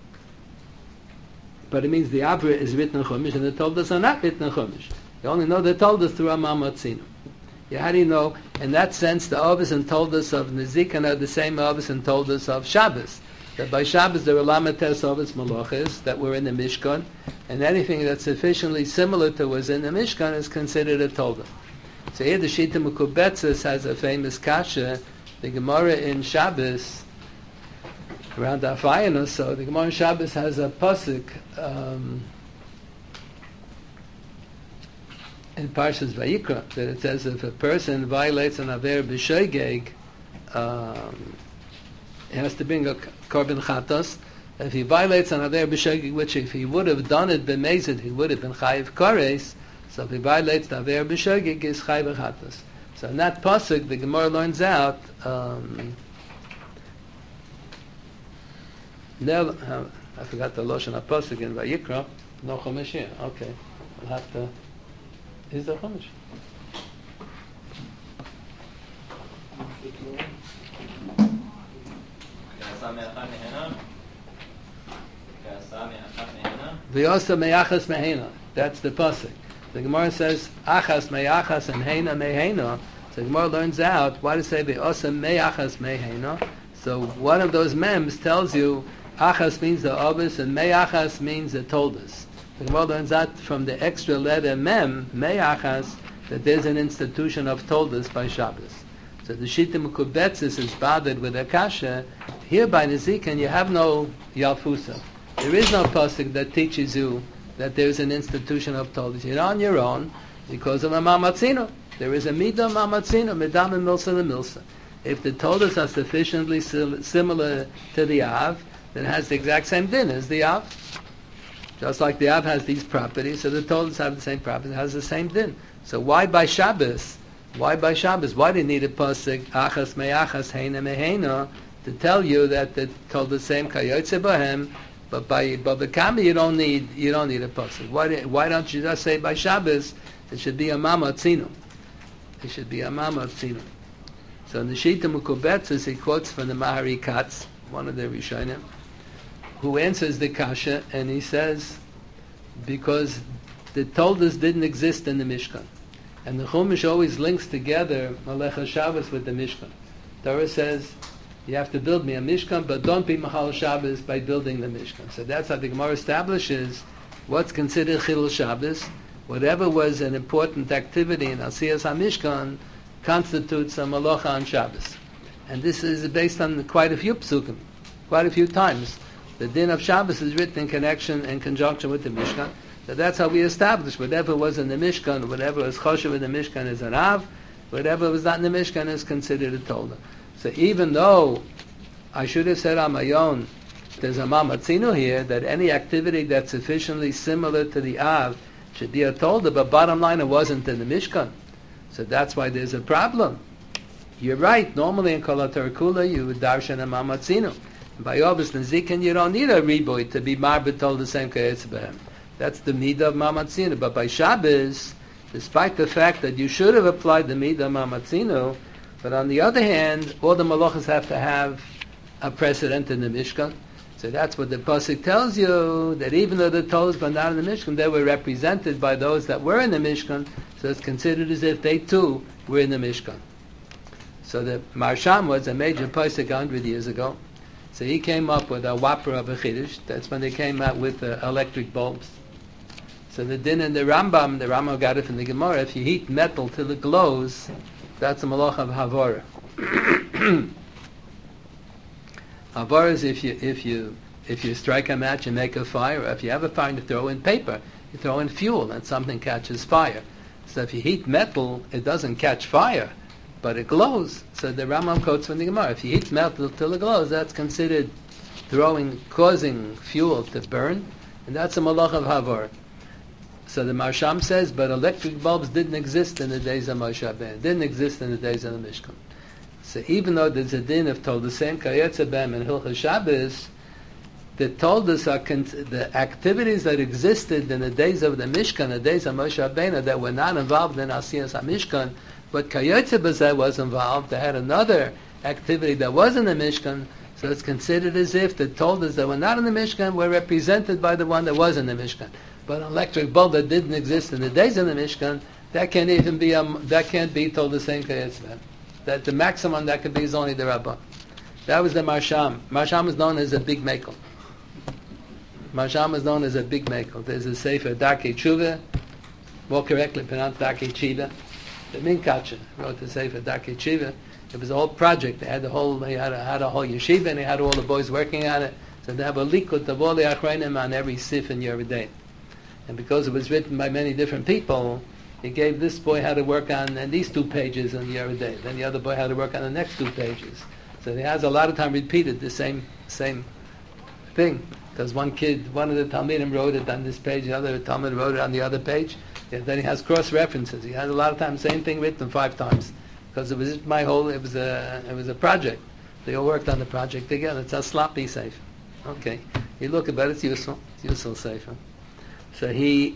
but it means the Avra is written in Chumash and the Toldas are not written in Chumash. You only know the Toldas through a Mamatzina. Yeah, how do you know? In that sense, the Avos and Toldas of Nezikin are the same Avos and Toldas of Shabbos. That by Shabbos there were Lamates Avos Malachis that were in the Mishkan, and anything that's sufficiently similar to what was in the Mishkan is considered a Tolda. So here the Shita Mekubetzes has a famous kasha, the Gemara in Shabbos, around Afayin or so, the Gemara in Shabbos has a pasuk um, in Parshas Vayikra, that it says if a person violates an Aver B'Shoigeg, um, he has to bring a korban chatos. If he violates an Aver B'Shoigeg, which if he would have done it b'mezid, he would have been chayiv kores. So if he violates the Aver B'Shoigeg, he's chayiv chatos. So in that pasuk, the Gemara learns out. Um, now, uh, I forgot the lashon pasuk in Vayikra. No chumash here. Okay, we'll have to. Is there chumash? V'yosa me'achas mehena. That's the pasuk. The Gemara says achas me'achas and hena mehena. So the Gemara learns out why to say v'yosa me'achas mehena. So one of those mems tells you achas means the obus and me'achas means the toldas. The Gemara learns out from the extra letter mem me'achas that there's an institution of toldas by Shabbos. So the Shita Mekubetzes is bothered with Akasha. Here by Nezikin you have no Yalfusa. There is no pasuk that teaches you that there is an institution of Toldos. You're on your own because of a Mamatzino. There is a Midah Mamatzino, Midam and Milsa the Milsa. If the Toldos are sufficiently sil- similar to the Av, then it has the exact same din as the Av. Just like the Av has these properties, so the Toldos have the same properties, it has the same din. So why by Shabbos? Why by Shabbos? Why do you need a pasuk achas me'achas heina me'heina to tell you that they told the same kayotze bahem, but by Baba Kama you don't need you don't need a pasuk. Why do, why don't you just say by Shabbos it should be a mamatzino? It should be a mamatzino. So in the Shita Mekubetzes he quotes from the Mahari Katz, one of the Rishonim, who answers the kasha, and he says because the Toldos didn't exist in the Mishkan. And the Chumash always links together Malecha Shabbos with the Mishkan. Torah says, you have to build me a Mishkan, but don't be Machal Shabbos by building the Mishkan. So that's how the Gemara establishes what's considered Chilul Shabbos. Whatever was an important activity in Asiyas HaMishkan constitutes a Malacha on Shabbos. And this is based on quite a few psukim, quite a few times. The din of Shabbos is written in connection, in conjunction with the Mishkan. So that's how we establish whatever was in the Mishkan, whatever was choshev in the Mishkan is an Av, whatever was not in the Mishkan is considered a Tolda. So even though I should have said on my own, there's a Mamatzino here, that any activity that's sufficiently similar to the Av should be a Tolda, but bottom line it wasn't in the Mishkan. So that's why there's a problem. You're right, normally in Kol HaTorah Kula you would darshan a Mamatzino. By Obis Nezikin you don't need a Riboy to be Marbet Tolda same Kayetz Behem. That's the midah of Mamatzino. But by Shabbos, despite the fact that you should have applied the midah of Mamatzino, but on the other hand, all the malachas have to have a precedent in the Mishkan. So that's what the pasuk tells you, that even though the Toldos were not in the Mishkan, they were represented by those that were in the Mishkan, so it's considered as if they too were in the Mishkan. So the Marsham was a major pasuk a hundred years ago. So he came up with a whopper of a chiddush. That's when they came out with the electric bulbs. So the din in the Rambam, the Rambam got it from the Gemara, if you heat metal till it glows, That's a malach of havara. Havara is if you if you if you strike a match and make a fire. If you have a fire and you throw in paper, you throw in fuel and something catches fire. So if you heat metal, it doesn't catch fire, but it glows. So the Rambam quotes from the Gemara: if you heat metal till it glows, that's considered throwing, causing fuel to burn, and that's a malach of havara. So the Marsham says, but electric bulbs didn't exist in the days of Moshe Rabbeinu. Didn't exist in the days of the Mishkan. So even though there's a din of told the same Kayetze Bem and Hilchos Shabbos, the Toldos are con- the activities that existed in the days of the Mishkan, the days of Moshe Rabbeinu, that were not involved in Asiyas HaMishkan, but Kayetze Bezeh was involved. They had another activity that was in the Mishkan, so it's considered as if the Toldos that were not in the Mishkan were represented by the one that was in the Mishkan. But an electric bulb that didn't exist in the days of the Mishkan, that can't even be um, that can't be told the same Kayetze Bem. That the maximum that could be is only the Rabbah. That was the Marsham. Marsham is known as a big makel. Marsham is known as a big makel. There's a sefer Darkei Tshuva, more correctly pronounced Darkei Tshiva. The Minkacher wrote the sefer Darkei Tshiva. It was a whole project. They had the whole, they had a, had a whole yeshiva, and they had all the boys working on it. So they have a likut of all the achronim on every sif in Yoreh De'ah. And because it was written by many different people, he gave this boy how to work on and these two pages in Yoreh De'ah. Then the other boy how to work on the next two pages. So he has a lot of time repeated the same same thing. Because one kid, one of the Talmidim wrote it on this page, the other Talmid wrote it on the other page. Yeah, then he has cross references. He has a lot of times same thing written five times. Because it was my whole, it was a, it was a project. They all worked on the project together. It's a sloppy sefer. Okay, you look at it, it's useful. It's useful sefer. So he,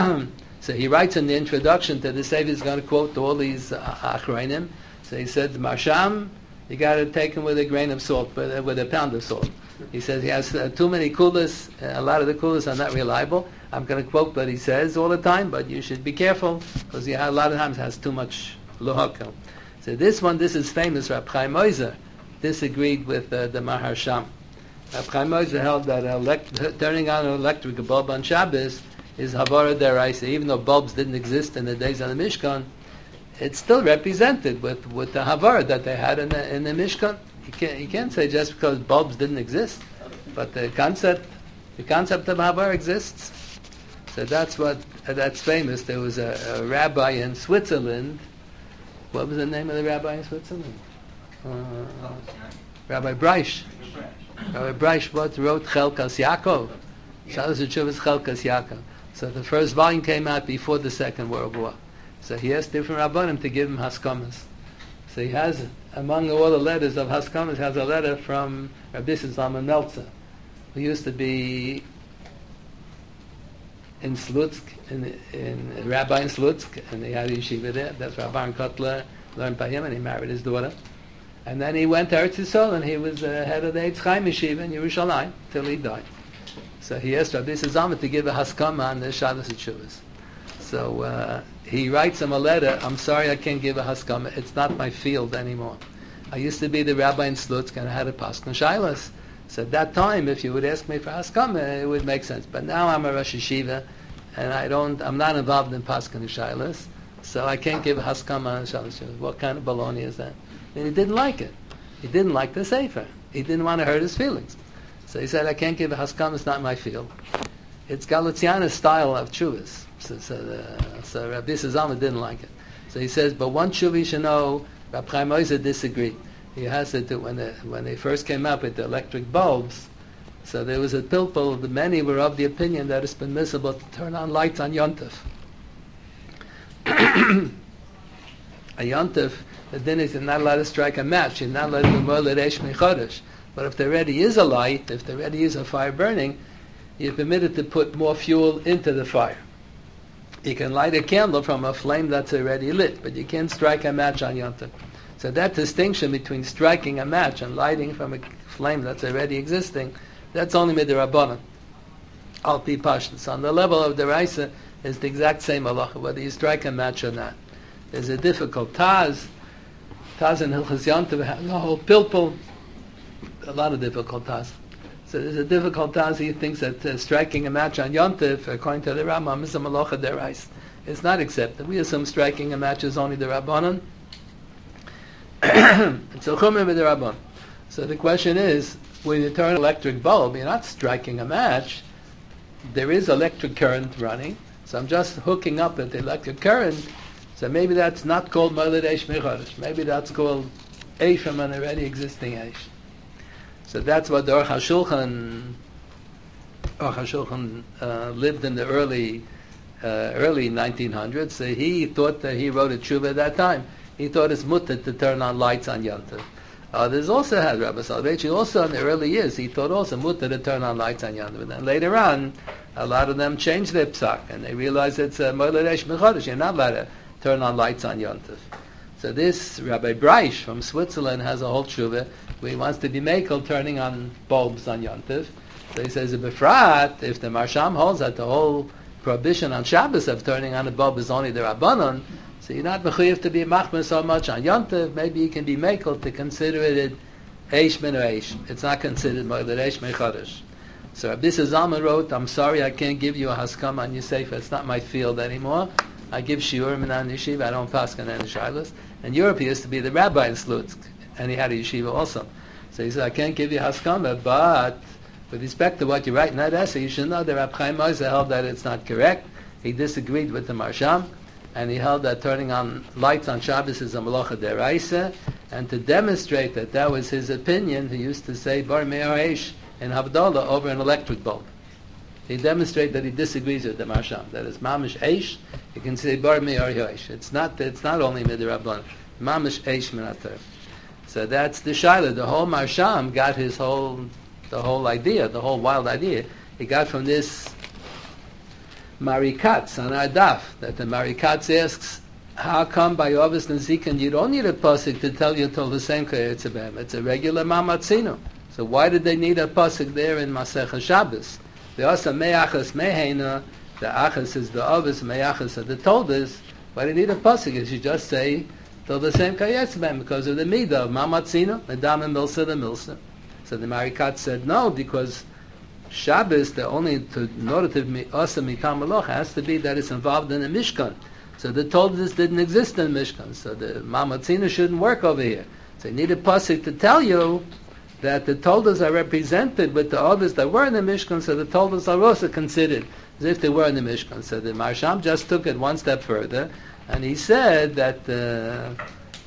so he writes in the introduction to the sefer, he's going to quote all these uh, achronim. So he said, Marsham, you got to take him with a grain of salt, with a, with a pound of salt. He says he has uh, too many kulas. Uh, a lot of the kulas are not reliable. I'm going to quote what he says all the time, but you should be careful because he a lot of times has too much lohakal. So this one, this is famous. Rab Chaim Ozer disagreed with uh, the Maharsham. Rab Chaim Ozer held that elect- turning on an electric bulb on Shabbos is havara deraisa. Even though bulbs didn't exist in the days of the Mishkan, it's still represented with, with the havara that they had in the, in the Mishkan. You can't, you can't say just because bulbs didn't exist, but the concept, the concept of havara exists. So that's what uh, that's famous. There was a, a rabbi in Switzerland. What was the name of the rabbi in Switzerland? Uh, Rabbi Breish. Rabbi Breish what wrote Chelkas Yaakov. Shalos Teshuvos Chelkas Yaakov. So the first volume came out before the Second World War. So he asked different rabbanim to give him haskamas. So he has, among all the letters of haskamas, has a letter from Rabbi Zalman Meltzer, who used to be in Slutsk, in, in a rabbi in Slutsk, and he had a yeshiva there. That's where Baron Kotler learned by him, and he married his daughter. And then he went to Eretz Yisrael, and he was the head of the Eitz Chaim yeshiva in Yerushalayim till he died. So he asked Rabbi Zalman to give a haskama on the Shalos Teshuvos. So uh, he writes him a letter. I'm sorry, I can't give a haskama. It's not my field anymore. I used to be the rabbi in Slutsk, and I had a paskin shailas. So at that time, if you would ask me for haskama, it would make sense. But now I'm a Rosh Yeshiva, and I don't. I'm not involved in paskin shailas, so I can't give a haskama on Shalos Teshuvos. What kind of baloney is that? And he didn't like it. He didn't like the sefer. He didn't want to hurt his feelings. So he said, I can't give a haskama. It's not my field. It's Galiciana's style of tshuvas. So, so, uh, so Rabbi Zalman didn't like it. So he says, but one tshuva you should know, Rabbi Chaim Ozer disagreed. He has it that when, the, when they first came up with the electric bulbs, so there was a pilpul, the many were of the opinion that it's permissible to turn on lights on Yontif. A Yontif, the din is you're not allowed to strike a match, you're not allowed to be moiled esh mechodesh. But if there already is a light, if there already is a fire burning, you're permitted to put more fuel into the fire. You can light a candle from a flame that's already lit, but you can't strike a match on Yom Tov. So that distinction between striking a match and lighting from a flame that's already existing, that's only midrabanan. Al pi pashtus. On the level of the Raisa, is the exact same halacha, whether you strike a match or not. There's a difficult Taz. Taz and Hilchos Yom Tov has a whole pilpul. A lot of difficult Taz. So there's a difficult Taz. He thinks that uh, striking a match on Yom Tov, according to the Rambam, is a malacha derais. It's not accepted. We assume striking a match is only the Rabbanan. It's a chumrah b'derabban. So the question is, when you turn an electric bulb, you're not striking a match. There is electric current running, so I'm just hooking up at the electric current. So maybe that's not called Moiled Eish Mechodesh. Maybe that's called Eish from an already existing Eish. So that's what the Aruch HaShulchan, Aruch HaShulchan uh, lived in the early uh, early nineteen hundreds. So he thought that he wrote a tshuva at that time. He thought it's mutter to turn on lights on Yom Tov. Others also had Rabbi Soloveitchik. Also in the early years, he thought also mutter to turn on lights on Yom Tov. But then later on, a lot of them changed their psak, and they realized it's a Moiled Eish Mechodesh. You're not allowed to turn on lights on Yom Tov. So this Rabbi Breish from Switzerland has a whole tshuva where he wants to be makel turning on bulbs on Yom Tov. So he says, befrat, if the Marsham holds that the whole prohibition on Shabbos of turning on a bulb is only the Rabbanon, so you're not mechuyev to be machmer so much on Yom Tov. Maybe you can be mekel to consider it eish min eish. It's not considered moiled eish mechodesh. So Rabbi Zalman wrote, I'm sorry I can't give you a haskam on your sefer. It's not my field anymore. I give shiurim in yeshiva. I don't pass on any shilas. And Europe used to be the rabbi in Slutsk, and he had a yeshiva also. So he said, I can't give you haskama, but with respect to what you write in that essay, you should know that Rab Chaim Moshe held that it's not correct. He disagreed with the Marsham, and he held that turning on lights on Shabbos is a malacha deraisa. And to demonstrate that that was his opinion, he used to say bar me'or eish in Havdalah over an electric bulb. He demonstrated that he disagrees with the Marsham. That is mamish eish. You can say bar me'or eish. It's not. It's not only midrabban. Mamish eish minater. So that's the shaila. The whole Marsham got his whole, the whole idea, the whole wild idea. He got from this Marikatz on our daf, that the Marikatz asks, how come by Ovis Nezikin you don't need a pasuk to tell you till the same K'eretz B'hem? It's a regular Mamatzino. So why did they need a pasuk there in Masech Shabbos? The also Me'achas Me'heina, the Achas is the Ovis, Me'achas are the Toldas. Why do they need a pasuk? You should just say till the same K'eretz B'hem because of the Midah of Mamatzino, the Dam and Milsa, the Milsa. So the Marikatz said no, because Shabbos, the only to, in order to be also mikam malach, has to be that it's involved in a mishkan. So the Toldos didn't exist in mishkan, so the Mamatzina shouldn't work over here. So you need a pasuk to tell you that the Toldos are represented with the others that were in the mishkan, so the Toldos are also considered as if they were in the mishkan. So the Marsham just took it one step further, and he said that uh,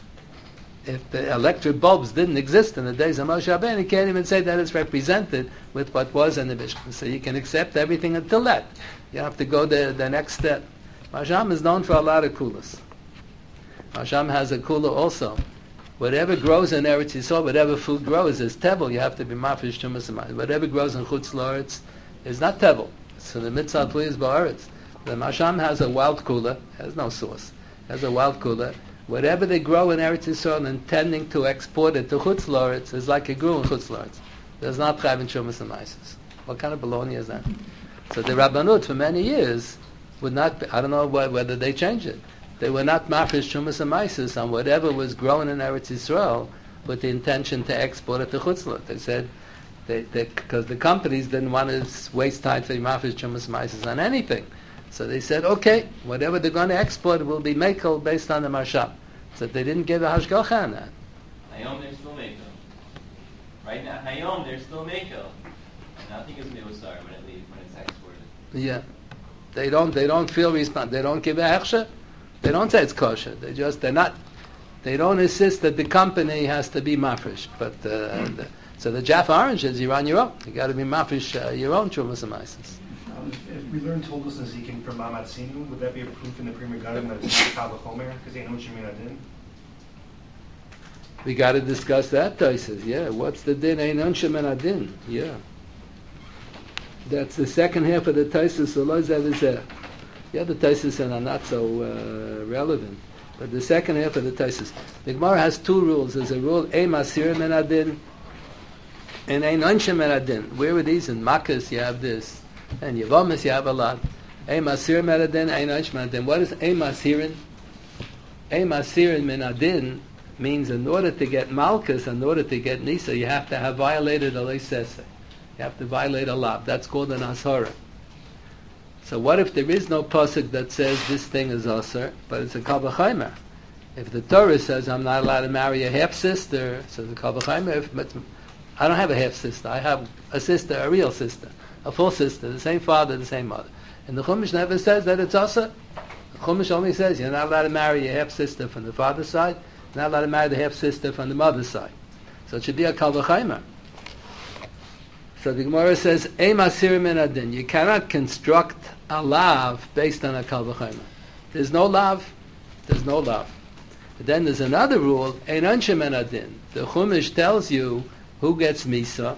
if the electric bulbs didn't exist in the days of Moshe Rabbeinu, you can't even say that it's represented with what was in the Mishkan. So you can accept everything until that. You have to go the, the next step. Marsham is known for a lot of kulas. Marsham has a kula also. Whatever grows in Eretz Yisrael, whatever food grows is tevel. You have to be mafish tumas and whatever grows in Chutz La'aretz is not tevel. So the mitzvah please ba'aretz. The Marsham has a wild kula, has no sauce, has a wild kula. Whatever they grow in Eretz Yisrael, intending to export it to Chutz La'aretz, is like it grew in Chutz La'aretz. There's not chayv shumas and maises. What kind of baloney is that? So the Rabbanut for many years would not. Be, I don't know wh- whether they changed it. They were not mafish shumas and maises on whatever was grown in Eretz Yisrael with the intention to export it to Chutz La'aretz. They said because the companies didn't want to waste time for mafish shumas and maises on anything. So they said, okay, whatever they're going to export will be mekel based on the Marsham. So they didn't give a hashgacha on that. Hayom, they're still mekel. Right now, Hayom, they're still mekel. Nothing is meusar when it leaves, when it's exported. Yeah. They don't, they don't feel respons- They don't give a hechsher. They don't say it's kosher. They just, they're not, they don't insist that the company has to be mafresh. But, uh, the, so the Jaffa oranges, you're on your own. You got to be mafresh uh, your own trumas and maises. If we learn Toldos and Zikin from Mamatzinu, would that be a proof in the Pri Megadim that it's not Kavachomer? Because they know what you mean, I didn't. We got to discuss that, Taisus. Yeah, what's the din? Ein unshim and adin. Yeah, that's the second half of the Taisus. The other Taisus are not so uh, relevant, but the second half of the Taisus. The Gemara has two rules. There's a rule: ein masirim and adin, and ein unshim and adin. Where are these? In Makkos you have this. And Yavamis you have a lot. Ein masirin min adin, ein unshim min adin. What is ein masirin? Ein masirin min adin means in order to get malchus, in order to get nisa, you have to have violated a leisese. You have to violate a lab. That's called an ashara. So what if there is no pasuk that says this thing is asar, but it's a kavachaymer? If the Torah says I'm not allowed to marry a half-sister, so the Kal V'chomer, if I don't have a half-sister, I have a sister, a real sister, a full sister, the same father, the same mother. And the Chumash never says that it's also. The Chumash only says you're not allowed to marry a half-sister from the father's side, you're not allowed to marry the half-sister from the mother's side. So it should be a Kal V'chomer. So the Gemara says, Ein Masirim min adin. You cannot construct a lav based on a Kal V'chomer. There's no lav, there's no lav. But then there's another rule, Ein Anshe min adin. The Chumash tells you who gets Misa,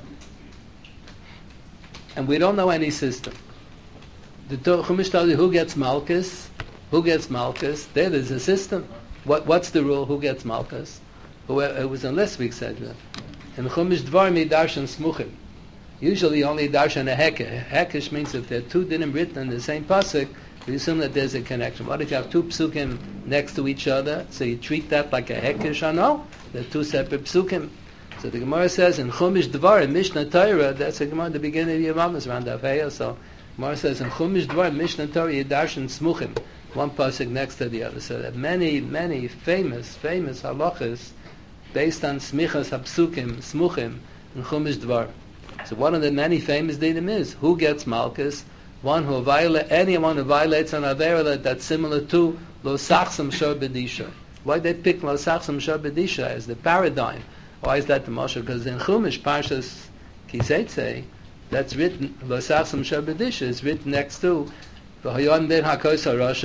and we don't know any system. The Chumash tells you who gets Malchus, who gets Malchus. There, there's a system. What, what's the rule? Who gets Malchus? Who, it was in last week's said that. In Chumash Dvarim, Darshan Smuchim. Usually only Darshan a Hekeh. Hekesh means if there are two dinim written in the same pasuk, we assume that there's a connection. What if you have two psukim next to each other? So you treat that like a Hekesh or no? They're two separate psukim. So the Gemara says in Chumash Dvarim, Mishnah Torah, that's the Gemara at the beginning of Yevamos, around Avaya. So Gemara says in Chumash Dvarim, Mishnah Torah, Darshan Smuchim. One pasuk next to the other. So there are many, many famous, famous halachas based on smichas hapsukim, smuchim, and chumash dvar. So one of the many famous dinim is who gets malchus, one who violates, anyone who violates an avera that's similar to lo sachsam shor bedisha. Why they pick lo sachsam shor bedisha as the paradigm? Why is that the mashal? Because in Chumash Parshas Kiseitze, that's written lo sachsam shor bedisha is written next to. It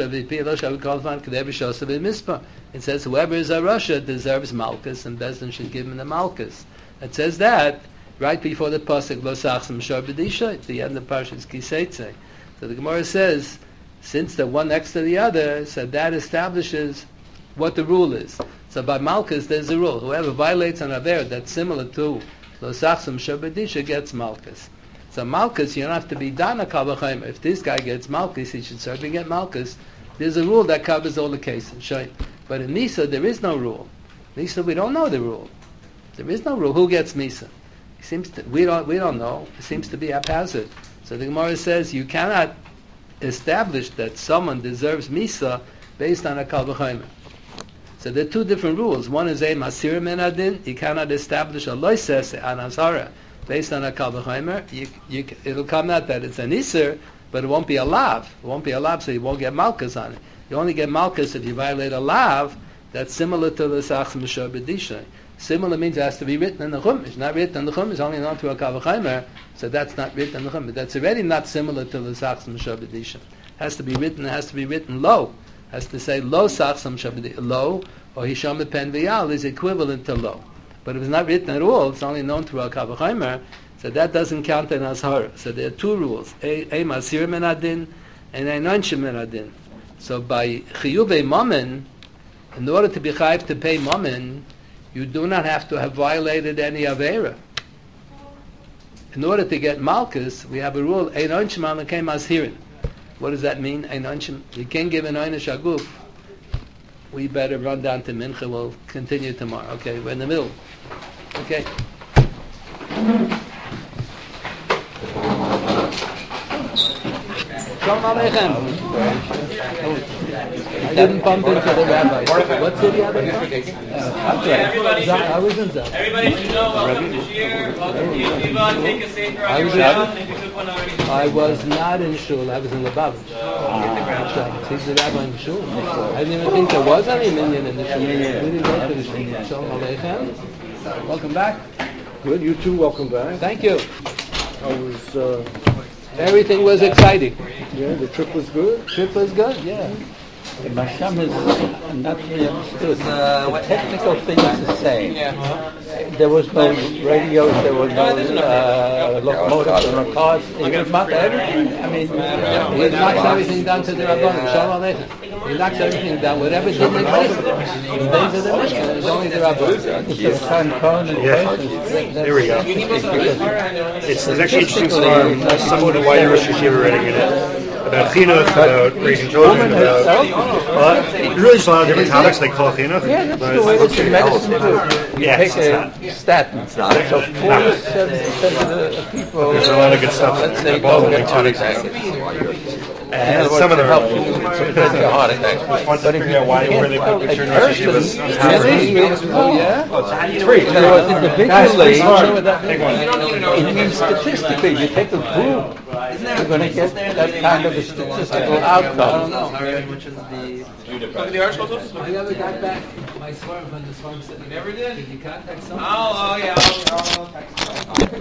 says whoever is a Rasha deserves Malchus, and Bezdin should give him the Malchus. It says that right before the pasuk Lo Sachsam Shor B'Disha, at the end of Parshas Kiseitze. So the Gemara says, since they're one next to the other, so that establishes what the rule is. So by Malchus, there's a rule: whoever violates an aver that's similar to Lo Sachsam Shor B'Disha gets Malchus. So Malchus, you don't have to be Dana Kal V'chomer. If this guy gets Malchus, he should certainly get Malchus. There's a rule that covers all the cases. But in Misa, there is no rule. Misa, we don't know the rule. There is no rule. Who gets Misa? It seems to, we don't we don't know. It seems to be haphazard. So the Gemara says you cannot establish that someone deserves Misa based on a Kal V'chomer. So there are two different rules. One is a Masir min adin. You cannot establish a loises an azara based on a Kal V'chomer. You, you, it'll come out that it's an Isser, but it won't be a lav. It won't be a lav, so you won't get Malchus on it. You only get Malchus if you violate a lav that's similar to the Sachsam Shor B'Disha. Similar means it has to be written in the Chumash. Not written in the Chumash, only known to a Kal V'chomer, so that's not written in the Chumash. That's already not similar to the Sachsam Shor B'Disha. It has to be written, it has to be written low. It has to say lo Sachsam Shor B'Disha. Low, or Hisham Pen V'yal is equivalent to low. But if it's not written at all, it's only known through a Kal V'chomer, so that doesn't count in Azhara. So there are two rules: a Masir min adin and a Nonshim min adin. So by Chiyuvei Mammon, in order to be chayiv to pay Mammon, you do not have to have violated any Avera. In order to get Malchus, we have a rule: a Nonshim an Lekei Mazhirin. What does that mean? A Nonshim. You can't give an Einish Aguf. We better run down to Mincha. We'll continue tomorrow. Okay, we're in the middle. Okay. Shalom Aleichem. I didn't bump into the rabbi. What city are they from? Everybody should, I was in Zah. everybody should know, welcome to Shir, welcome to Yeshiva, take a safer on your way out, if you took one already. I was not in Shul, I was in Lubavitch. Ah. He's the rabbi in Shul. I didn't even think there was any minyan in the Shul. We didn't go to the Shul. Shalom Aleichem. Welcome back. Good, you too, welcome back. Thank you. I was, uh, Everything was exciting. yeah, the trip was good. Trip was good, yeah. Masham is not really understood. The technical things to say. There was no radios, there was no uh, locomotives, there were no cars. It was not everything. I mean, He knocks everything down to the Rabbanim. Shalom Aleichem. He knocks everything down. Whatever didn't exist in the days of the Mishnah, it was only the Rabbanim. Yeah. There we go. It's, it's actually interesting from someone who why Rosh Yeshiva writing in it. About chinuch, about raising children, about uh, really just a lot of different topics like kol chinuch. Yeah, that's the way it's in medicine too. You Yeah, take it's a not. statin. So forty-seven percent of the people, There's a lot of good stuff. let's say, Well, don't like get two heart weeks ago. attacks. And some of them help are you like- suppress your heart attacks. Once But they if figure you out why, can't where they tell put a picture in Rosh Yeshivas, person, it's oh yeah. It's free. In other words, individually, Guys, please, you Mark, know what that take means. one. You don't need to know. It means statistically, you take a group, Isn't there you're going to get that kind of a statistical outcome. which is the Look at the articles. I never got back my swerve when the swerve said. You never did? Did you contact someone? Oh, oh yeah. I'll, I'll text you.